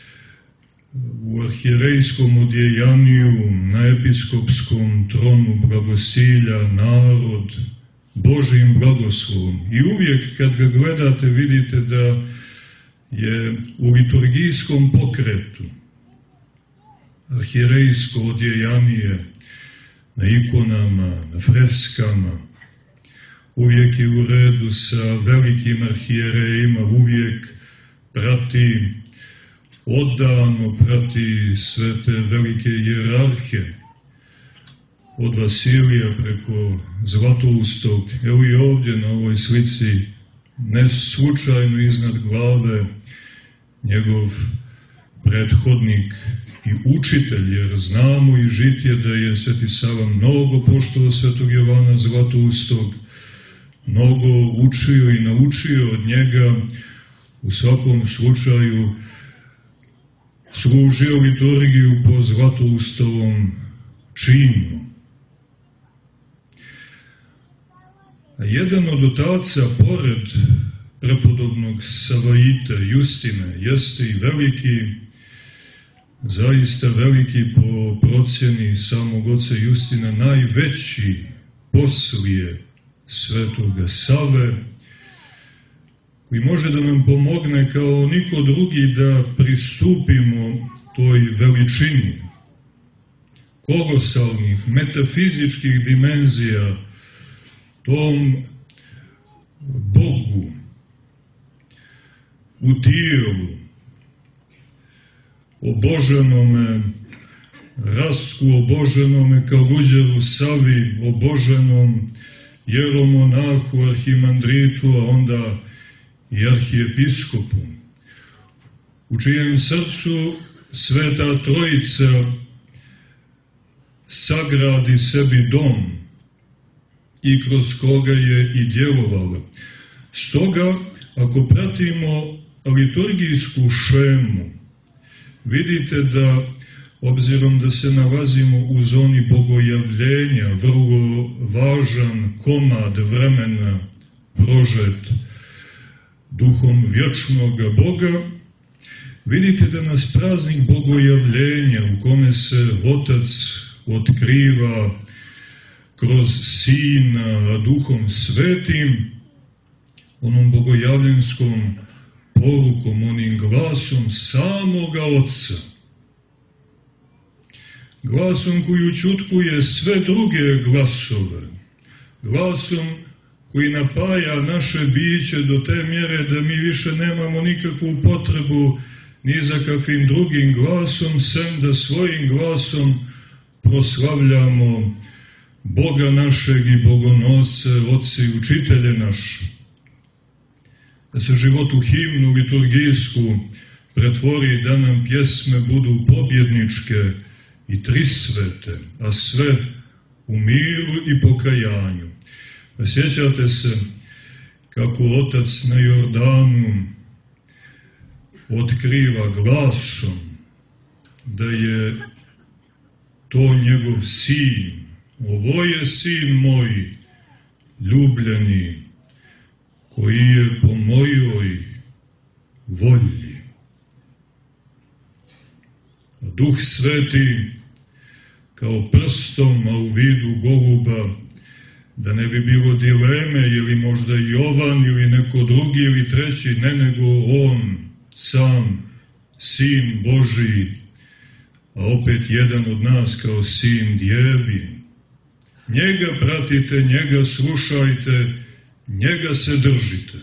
u arhijerejskom odjejanju, na episkopskom tronu blagosilja narod Božijim blagoslovom. I uvijek kad ga gledate vidite da je u liturgijskom pokretu. Arhijerejsko odjejanije na ikonama, na freskama, uvijek je u redu sa velikim arhijerejima, uvijek prati, odano prati sve te velike hijerarhe, od Vasilija preko Zlatoustog. Evo i ovdje na ovoj slici, ne slučajno iznad glave, njegov prethodnik i učitelj, jer znamo i žitje da je Sveti Sava mnogo poštovao Svetog Jovana Zlatoustog, mnogo učio i naučio od njega, u svakom slučaju služio liturgiju po Zlatoustovom činu. A jedan od otaca, pored prepodobnog Savaita Justina, jeste i veliki, zaista veliki po procjeni samog oca Justina, najveći poslije Svetoga Save, koji može da nam pomogne kao niko drugi da pristupimo toj veličini, kolosalnih, metafizičkih dimenzija, tom Bogu u tijelu, oboženome Rastku, oboženome Kaluđeru Savi, oboženom jeromonahu, arhimandritu, a onda i arhijepiskopu, u čijem srcu Sveta Trojica sagradi sebi dom i kroz koga je i djelovala. Stoga, ako pratimo liturgijsku šemu, vidite da, obzirom da se nalazimo u zoni bogojavljenja, vrlo važan komad vremena prožet duhom vječnog Boga, vidite da nas praznik bogojavljenja, u kome se Otac otkriva kroz Sina Duhom Svetim, onom bogojavljenskom porukom, onim glasom samoga Otca, glasom koji učutkuje sve druge glasove, glasom koji napaja naše biće do te mjere da mi više nemamo nikakvu potrebu ni za kakvim drugim glasom, sem da svojim glasom proslavljamo Boga našeg i Bogonosce, Otce i Učitelje naše. Da se život u himnu liturgijsku pretvori, da nam pjesme budu pobjedničke i trisvete, a sve u miru i pokajanju. Sjećate se kako Otac na Jordanu otkriva glasom da je to njegov sin. Ovo je sin moj, ljubljeni, koji je po mojoj volji. A Duh Sveti kao prstom, a u vidu goluba, da ne bi bilo dileme, ili možda Jovan, ili neko drugi, ili treći, ne nego on, sam, Sin Božiji, a opet jedan od nas kao sin djevi. Njega pratite, njega slušajte, njega se držite.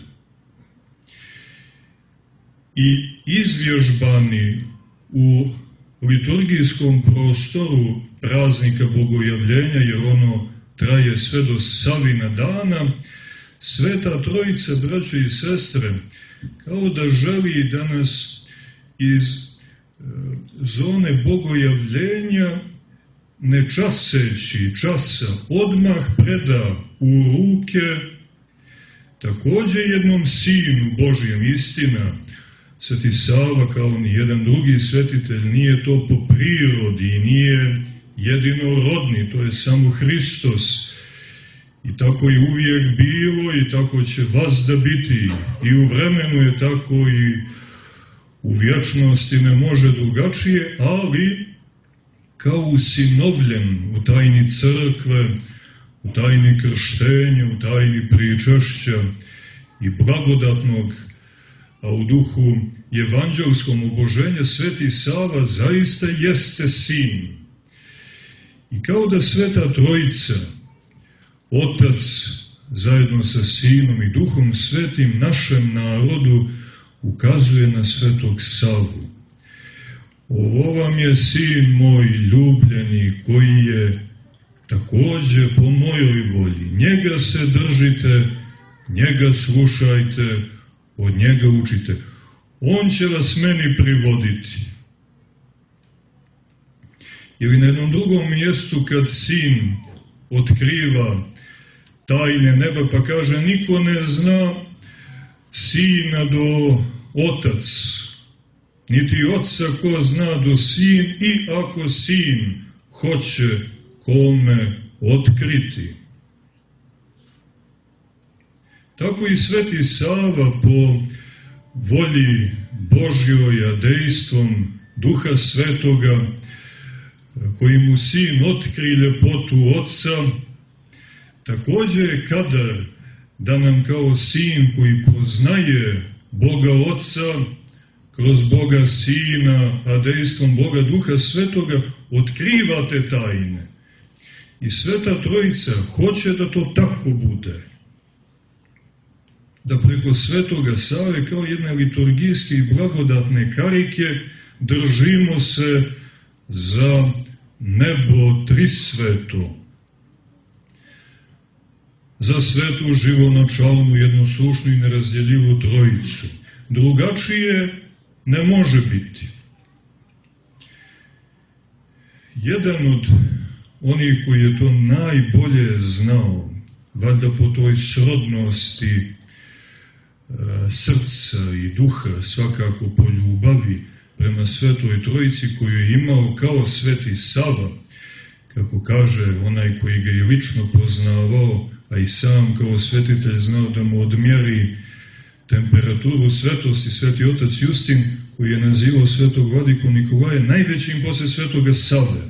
I izvježbani u liturgijskom prostoru praznika Bogojavljenja, jer ono traje sve do Savina dana, Sveta Trojica, braćo i sestre, kao da želi da nas iz zone bogojavljenja, ne časeći časa, odmah preda u ruke također jednom Sinu Božijem. Istina, Sveti Sava, kao ni jedan drugi svetitelj, nije to po prirodi i nije jedinorodni, to je samo Hristos. I tako je uvijek bilo i tako će vazda biti. I u vremenu je tako i u vječnosti ne može drugačije, ali kao usinovljen u tajni crkve, u tajni krštenja, u tajni pričešća i blagodatnog, a u duhu evanđelskom oboženja, Sveti Sava zaista jeste sin. I kao da Sveta Trojica, Otac zajedno sa Sinom i Duhom Svetim, našem narodu ukazuje na Svetog Savu. Ovo vam je Sin moj ljubljeni, koji je također po mojoj volji. Njega se držite, njega slušajte, od njega učite. On će vas meni privoditi. Ili na jednom drugom mjestu, kad Sin otkriva tajne neba, pa kaže, niko ne zna Sina do Otac, niti Otca ko zna do Sin, i ako Sin hoće kome otkriti. Tako i Sveti Sava po volji Božjoj, a dejstvom Duha Svetoga, koji mu Sin otkri ljepotu Otca, također je kadar da nam kao Sin koji poznaje Boga Otca kroz Boga Sina, a dejstvom Boga Duha Svetoga, otkriva te tajne. I Sveta Trojica hoće da to tako bude. Da preko Svetoga Save kao jedne liturgijske i blagodatne karike držimo se za nebo trisveto. Za svetu živonačalnu, jednoslušnu i nerazdjeljivu Trojicu. Drugačije ne može biti. Jedan od onih koji je to najbolje znao, valjda po toj srodnosti srca i duha, svakako po ljubavi prema Svetoj Trojici koju je imao kao Sveti Sava, kako kaže onaj koji ga je lično poznavao, a i sam kao svetitelj znao da mu odmjeri temperaturu svetosti, Sveti otac Justin, koji je nazivao Svetog Vladiku Nikolaja najvećim posle Svetoga Save.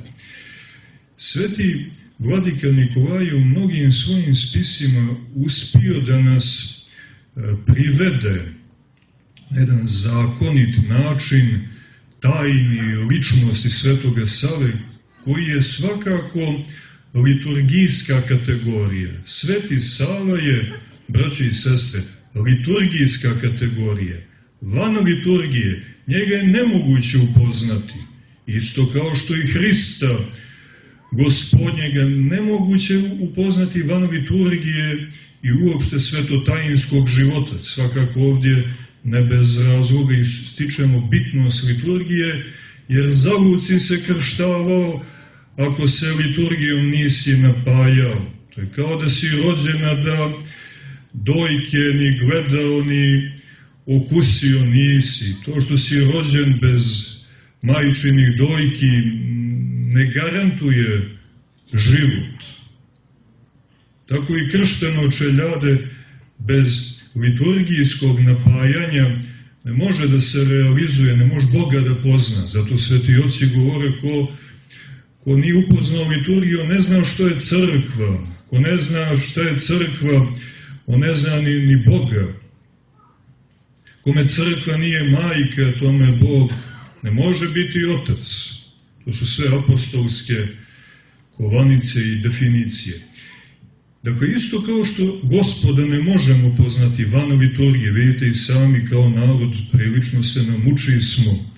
Sveti Vladika Nikolaj je u mnogim svojim spisima uspio da nas privede na jedan zakonit način tajni ličnosti Svetoga Save, koji je svakako liturgijska kategorija. Sveti Sava je, braće i sestre, liturgijska kategorija. Van liturgije njega je nemoguće upoznati. Isto kao što i Hrista Gospodnjega nemoguće upoznati van liturgije i uopšte svetotajinskog života. Svakako ovdje ne bez razloga ističemo bitnost liturgije, jer zalud si se krštavao ako se liturgijom nisi napajao. To je kao da si rođena da dojke ni gledao ni okusio nisi. To što si rođen bez majčinih dojki ne garantuje život. Tako i kršteno čeljade bez liturgijskog napajanja ne može da se realizuje, ne može Boga da pozna. Zato sveti oci govore ko nije upoznao liturgiju, ne zna što je crkva. Ko ne zna šta je crkva, on ne zna ni Boga. Kome crkva nije majka, tome Bog ne može biti otac. To su sve apostolske kovanice i definicije. Dakle, isto kao što Gospoda ne možemo poznati van liturgije, vidite i sami kao narod prilično se namučili smo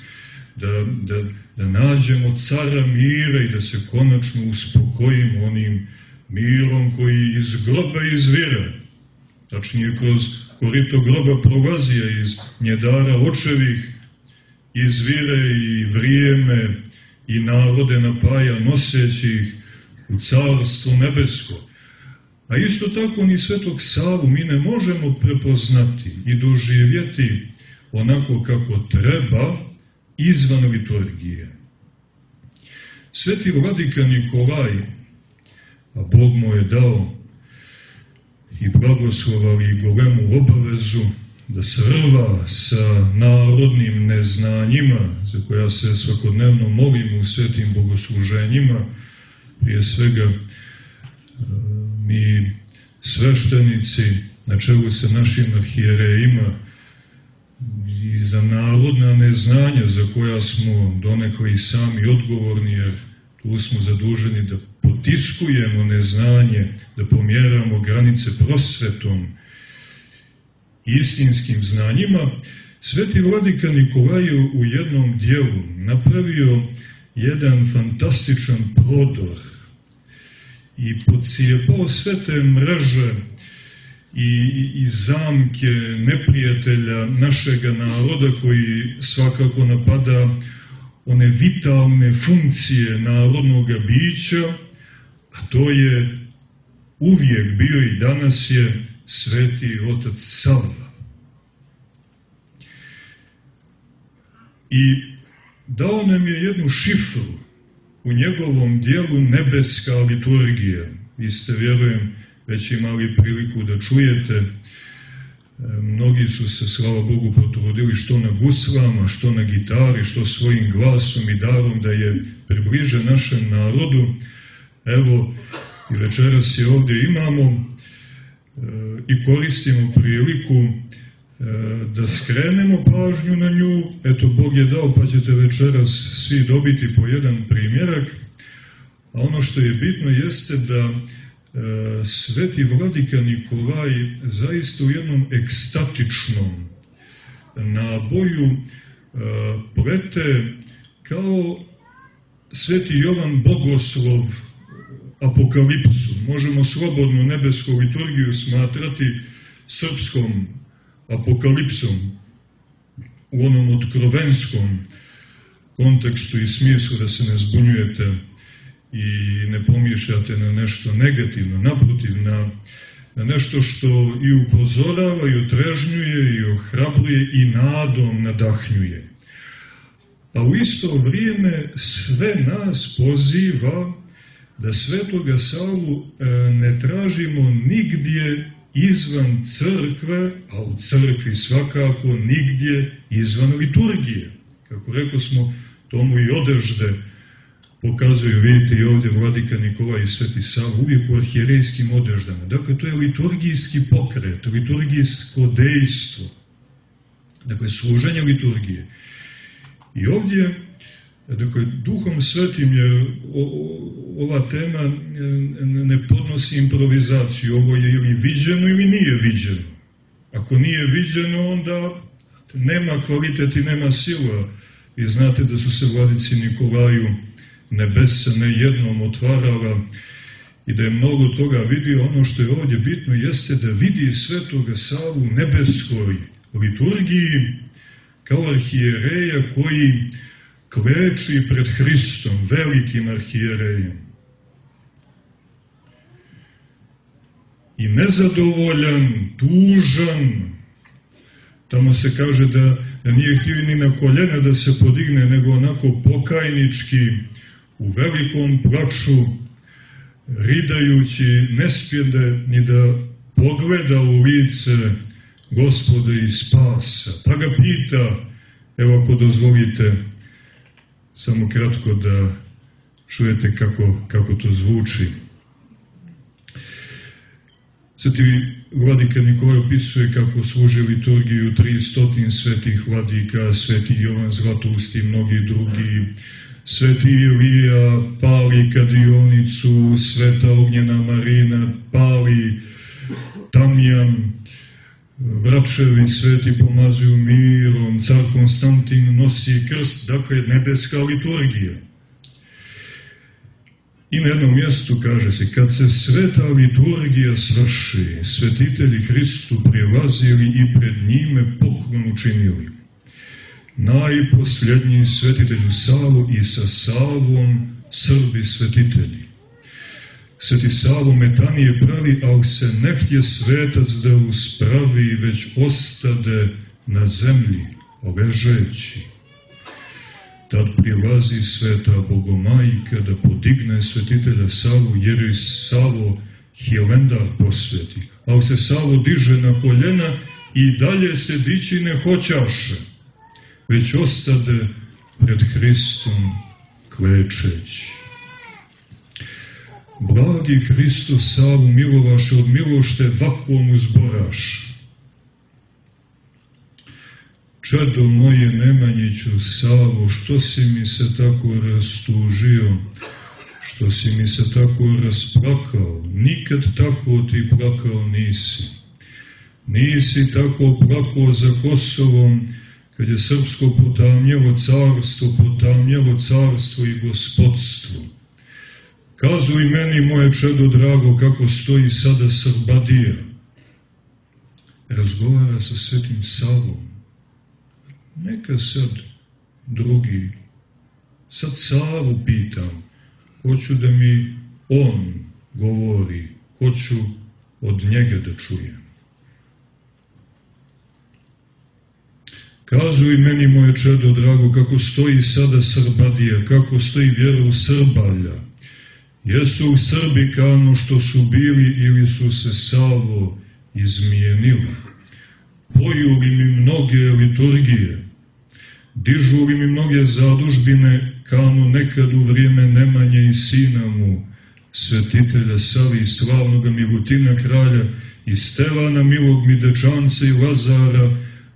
da nađemo cara mira i da se konačno uspokojimo onim mirom koji iz groba izvira. Tačnije, kroz korito groba provazija iz njedara očevih izvire i vrijeme i narode napaja noseći ih u carstvo nebesko. A isto tako ni Svetog Savu mi ne možemo prepoznati i doživjeti onako kako treba izvan liturgije. Sveti Vladika Nikolaj, a Bog mu je dao i blagoslovao i golemu obavezu da se rva sa narodnim neznanjima, za koja se svakodnevno molimo u svetim bogosluženjima, prije svega mi sveštenici na čelu sa našim arhijerejima i za narodna neznanja za koja smo donekle i sami odgovorni, jer tu smo zaduženi da potiskujemo neznanje, da pomjeramo granice prosvetom, istinskim znanjima. Sveti Vladika Nikolaj je u jednom dijelu napravio jedan fantastičan prodor i podcijepao sve te mreže i zamke neprijatelja našega naroda koji svakako napada one vitalne funkcije narodnog bića, a to je uvijek bio i danas je Sveti otac Sava. I dao nam je jednu šifru u njegovom dijelu Nebeska liturgija. Vi ste, vjerujem, već imali priliku da čujete. Mnogi su se, slava Bogu, potrudili što na guslama, što na gitari, što svojim glasom i darom da je približe našem narodu. Evo, i večeras je ovdje imamo i koristimo priliku da skrenemo pažnju na nju. Eto, Bog je dao, pa ćete večeras svi dobiti po jedan primjerak. A ono što je bitno jeste da sveti vladika Nikolaj zaista u jednom ekstatičnom naboju plete kao sveti Jovan Bogoslov apokalipsu. Možemo slobodno nebesku liturgiju smatrati srpskom apokalipsom u onom otkrovenskom kontekstu i smislu, da se ne zbunjujete i ne pomišljate na nešto negativno, naprotiv, na nešto što i upozorava, i otrežnjuje, i ohrabruje, i nadom nadahnjuje. A u isto vrijeme sve nas poziva da Svetoga Savu ne tražimo nigdje izvan crkve, a u crkvi svakako nigdje izvan liturgije. Kako rekao smo, tomu i odežde pokazuju, vidite i ovdje vladika Nikolaj i sveti Sava, uvijek u arhijerejskim odeždama. Dakle, to je liturgijski pokret, liturgijsko dejstvo. Dakle, služenje liturgije. I ovdje, dakle, Duhom Svetim je ova tema ne podnosi improvizaciju. Ovo je ili viđeno ili nije viđeno. Ako nije viđeno, onda nema kvalitet i nema sila. I znate da su se vladici Nikolaju nebesa ne jednom otvarala i da je mnogo toga vidio. Ono što je ovdje bitno jeste da vidi Svetoga Savu u nebeskoj liturgiji kao arhijereja koji kleči pred Hristom, velikim arhijerejem. I nezadovoljan, tužan, tamo se kaže da nije htio ni na koljena da se podigne, nego onako pokajnički, u velikom plaču, ridajući, ne smije ni da pogleda u lice Gospoda i Spasa. Pa ga pita, evo ako dozvolite, samo kratko da čujete kako to zvuči. Sveti vladika Nikolaj opisuje kako služi liturgiju 300 svetih vladika, sveti Jovan Zlatoust i mnogi drugi, sveti Ilija pali kadionicu, sveta Ognjena Marina pali tamjan, vračevi sveti pomazuju mirom, car Konstantin nosi krst, dakle nebeska liturgija. I na jednom mjestu kaže se, kad se sveta liturgija svrši, svetitelji Hristu prilazili i pred njime poklon učinili. Najposljednji svetitelju Savu i sa Savom Srbi svetitelji. Sveti Savo metanije pravi, ali se ne htje svetac da uspravi, već ostade na zemlji, ležeći. Tad prilazi sveta Bogomajka da podigne svetitelja Savu, jer je Savo Hilendar posveti. Ali se Savo diže na koljena i dalje se dići ne hoćaše, već ostade pred Hristom klečeći. Blagi Hristo Savu milovaše, od milošte vakom uzboraš. Čedo moje Nemanjiću Savo, što si mi se tako rastužio, što si mi se tako rasplakao, nikad tako ti plakao nisi. Nisi tako plakao za Kosovom, kad je srpsko potamnjelo carstvo i gospodstvo. Kazuj meni, moje čedo drago, kako stoji sada Srbadija. Razgovara sa svetim Savom. Neka sad drugi, sad Savu pitam, hoću da mi on govori, hoću od njega da čujem. Kazuj meni, moje čedo drago, kako stoji sada Srbadija, kako stoji vjera u Srbalja. Jesu u Srbi kao što su bili ili su se Savo izmijenili? Poju li mi mnoge liturgije? Dižu li mi mnoge zadužbine kao nekad u vrijeme Nemanje i sina mu, svetitelja Savi i slavnoga Milutina kralja i Stevana milog mi dečanca i Lazara,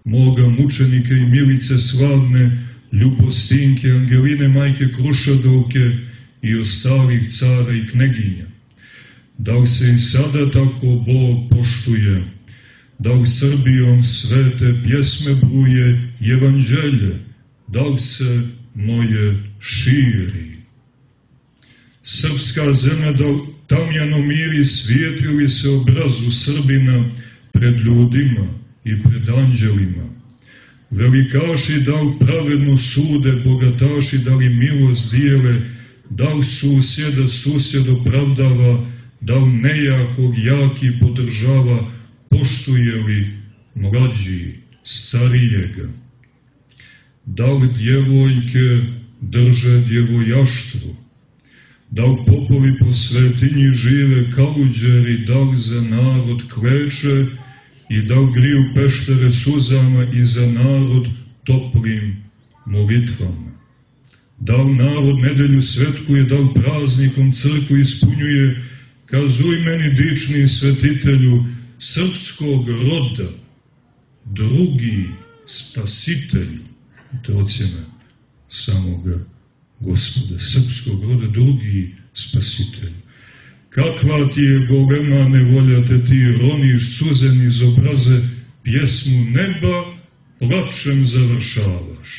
moga mučenike i milice slavne, Ljubostinke, Angeline, majke Krušadovke i ostalih cara i kneginja. Da li se i sada tako Bog poštuje? Da li Srbijom svete pjesme bruje i evanđelje? Da li se moje širi? Srpska zemlja da tamjano miri, svijetli li se obrazu Srbina pred ljudima i pred anđelima? Velikaši da li pravedno sude, bogataši da li milost dijele, da li susjed opravdava, da li nejakog jaki podržava, poštuje li mlađi starijega? Da li djevojke drže djevojaštvo? Da li popovi po svetinji žive kaluđeri, da li za narod kleče i da li griju peštere suzama i za narod toplim molitvama? Da li narod nedelju svetkuje, da li praznikom crkvu ispunjuje? Kazuj meni, dični svetitelju srpskog roda, drugi spasitelju, to je ocjena samoga Gospoda, srpskog roda, drugi spasitelj. Kakva ti je golema nevolja, te ti roniš suzen iz obraze, pjesmu neba plačem završavaš.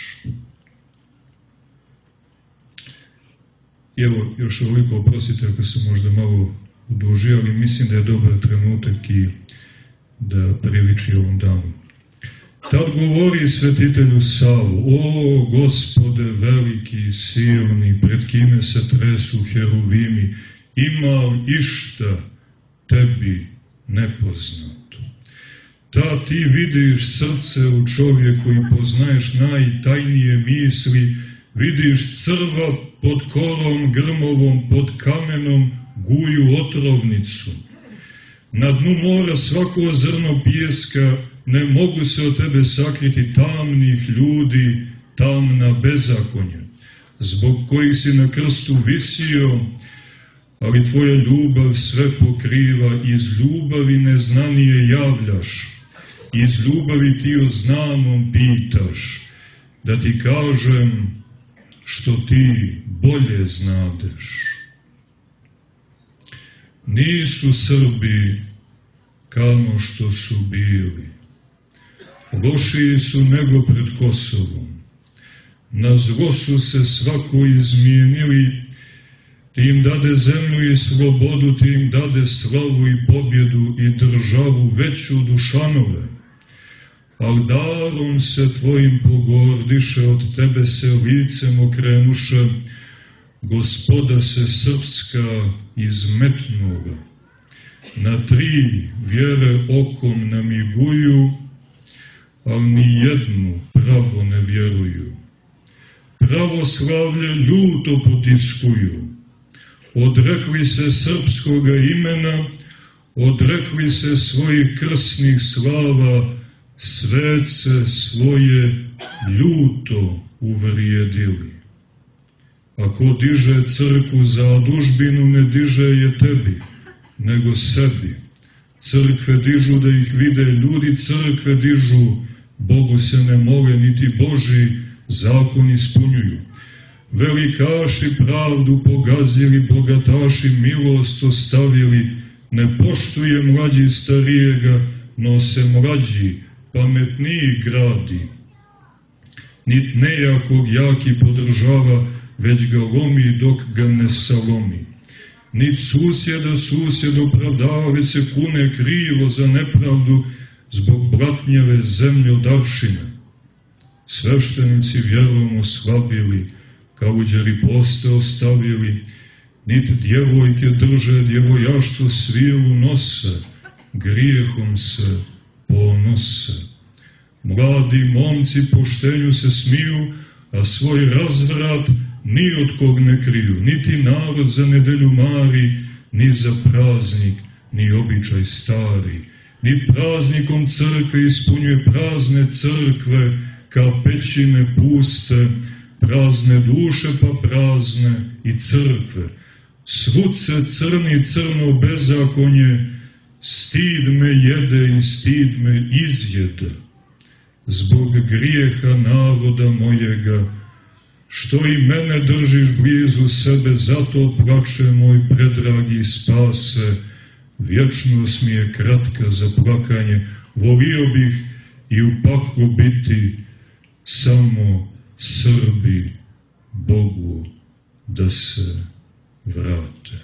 Evo, još ovoliko oprostite ako se možda malo uduži, ali mislim da je dobar trenutak i da priliči ovom danu. Tad govori svetitelju Savu: o Gospode veliki i silni, pred kime se tresu heruvimi, ima li išta tebi nepoznato? Ta ti vidiš srce u čovjeku i poznaješ najtajnije misli, vidiš crva pod kolom grmovom, pod kamenom guju otrovnicu. Na dnu mora svako zrno pijeska, ne mogu se od tebe sakriti tamnih ljudi, tamna bezakonja, zbog kojih si na krstu visio, ali tvoja ljubav sve pokriva, iz ljubavi neznanije javljaš, iz ljubavi ti o znanom pitaš, da ti kažem što ti bolje znadeš. Nisu Srbi kamo što su bili, lošiji su nego pred Kosovom, na zlo su se svako izmijenili, ti im dade zemlju i slobodu, ti im dade slavu i pobjedu i državu veću Dušanove, al darom se tvojim pogordiše, od tebe se licem okrenuše, Gospoda se srpska izmetnula, na tri vjere okom namiguju, ali ni jednu pravo ne vjeruju. Pravoslavlje ljuto potiskuju, odrekli se srpskoga imena, odrekli se svojih krsnih slava, svece svoje ljuto uvrijedili. Ako diže crkvu za odužbinu, ne diže je tebi, nego sebi. Crkve dižu da ih vide ljudi, crkve dižu, Bogu se ne mole, niti Boži zakon ispunjuju. Velikaši pravdu pogazili, bogataši milost ostavili, ne poštuje mlađi starijega, no se mlađi, pametniji gradi. Nit nejakog jaki podržava, već ga lomi dok ga ne salomi. Nit susjed opravdava, već se kune krivo za nepravdu zbog blatnjave zemlje odavšine. Sveštenici vjerom oslabili, kaluđeri poste ostavili, nit djevojke drže djevojaštvo, svilu nose, grijehom se ponose. Mladi momci poštenju se smiju, a svoj razvrat ni od kog ne kriju, niti narod za nedelju mari, ni za praznik, ni običaj stari. Ni praznikom crkve ispunjuje prazne crkve, ka pećine puste, prazne duše pa prazne i crkve. Svud se crni crno bezakonje, stid me jede i stid me izjede. zbog grijeha naroda mojega, što i mene držiš blizu sebe, zato plače moj predragi spase, vječnost mi je kratka za plakanje, volio bih i u paklu biti, samo Srbi Bogu da se vrate.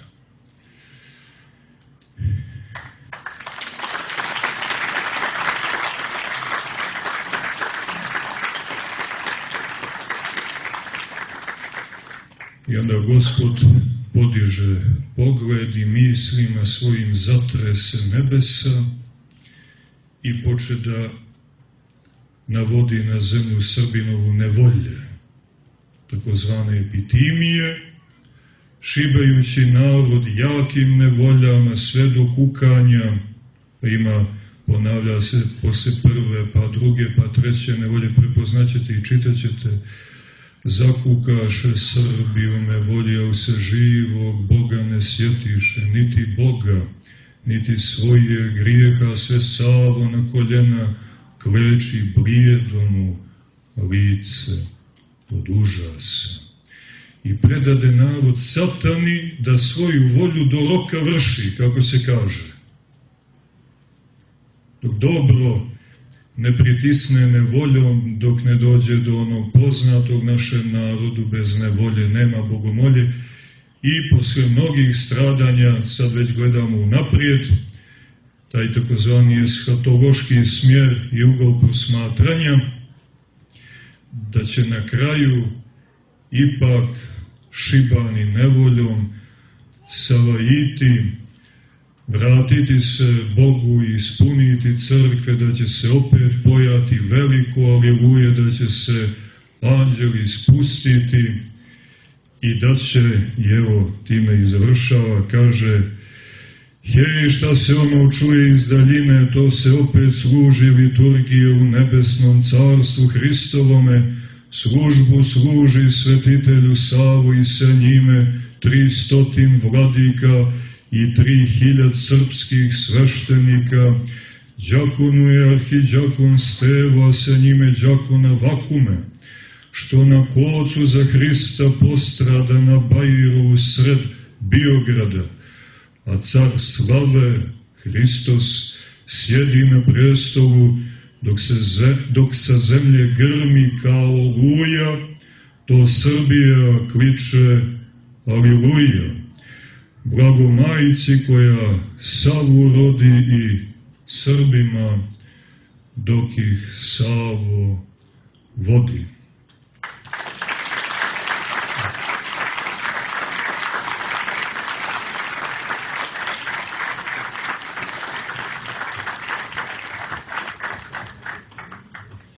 I onda Gospod podiže pogled i mislima svojim zatrese nebesa i poče da navodi na zemlju Srbinovu nevolje, takozvane epitimije, šibajući narod jakim nevoljama sve do kukanja, ima, ponavlja se posle prve, pa druge, pa treće nevolje, prepoznaćete i čitaćete. Zakukaše Srbi u nevolji, al se živog Boga ne sjetiše, niti Boga, niti svoje grijeha, sve savo na koljena, kleči blijedomu lice od užasa. I predade narod satani da svoju volju do roka vrši, kako se kaže. Dok dobro ne pritisne nevoljom, dok ne dođe do onog poznatog našem narodu, bez nevolje nema bogomolje, i posle mnogih stradanja, sad već gledamo unaprijed, taj takozvani eshatološki smjer i ugao posmatranja, da će na kraju ipak šibani nevoljom Salajiti vratiti se Bogu i ispuniti crkve, da će se opet pojati veliko aleluje, da će se anđeli spustiti i da će, i evo time i završava, kaže: hej, šta se ono čuje iz daljine, to se opet služi liturgije u nebesnom carstvu Hristovome, službu služi svetitelju Savu i sa njime 300 vladika i 3000 srpskih sveštenika, đakonu je arhidžakon Stevo, a sa njime đakona Vakume, što na kolcu za Hrista postrada na Bajru sred Biograda, a car slave Hristos sjedi na prestolu, dok sa zemlje grmi kao oluja, to Srbija kliče Aliluja. Blago majici koja Savu rodi i Srbima dok ih Savo vodi.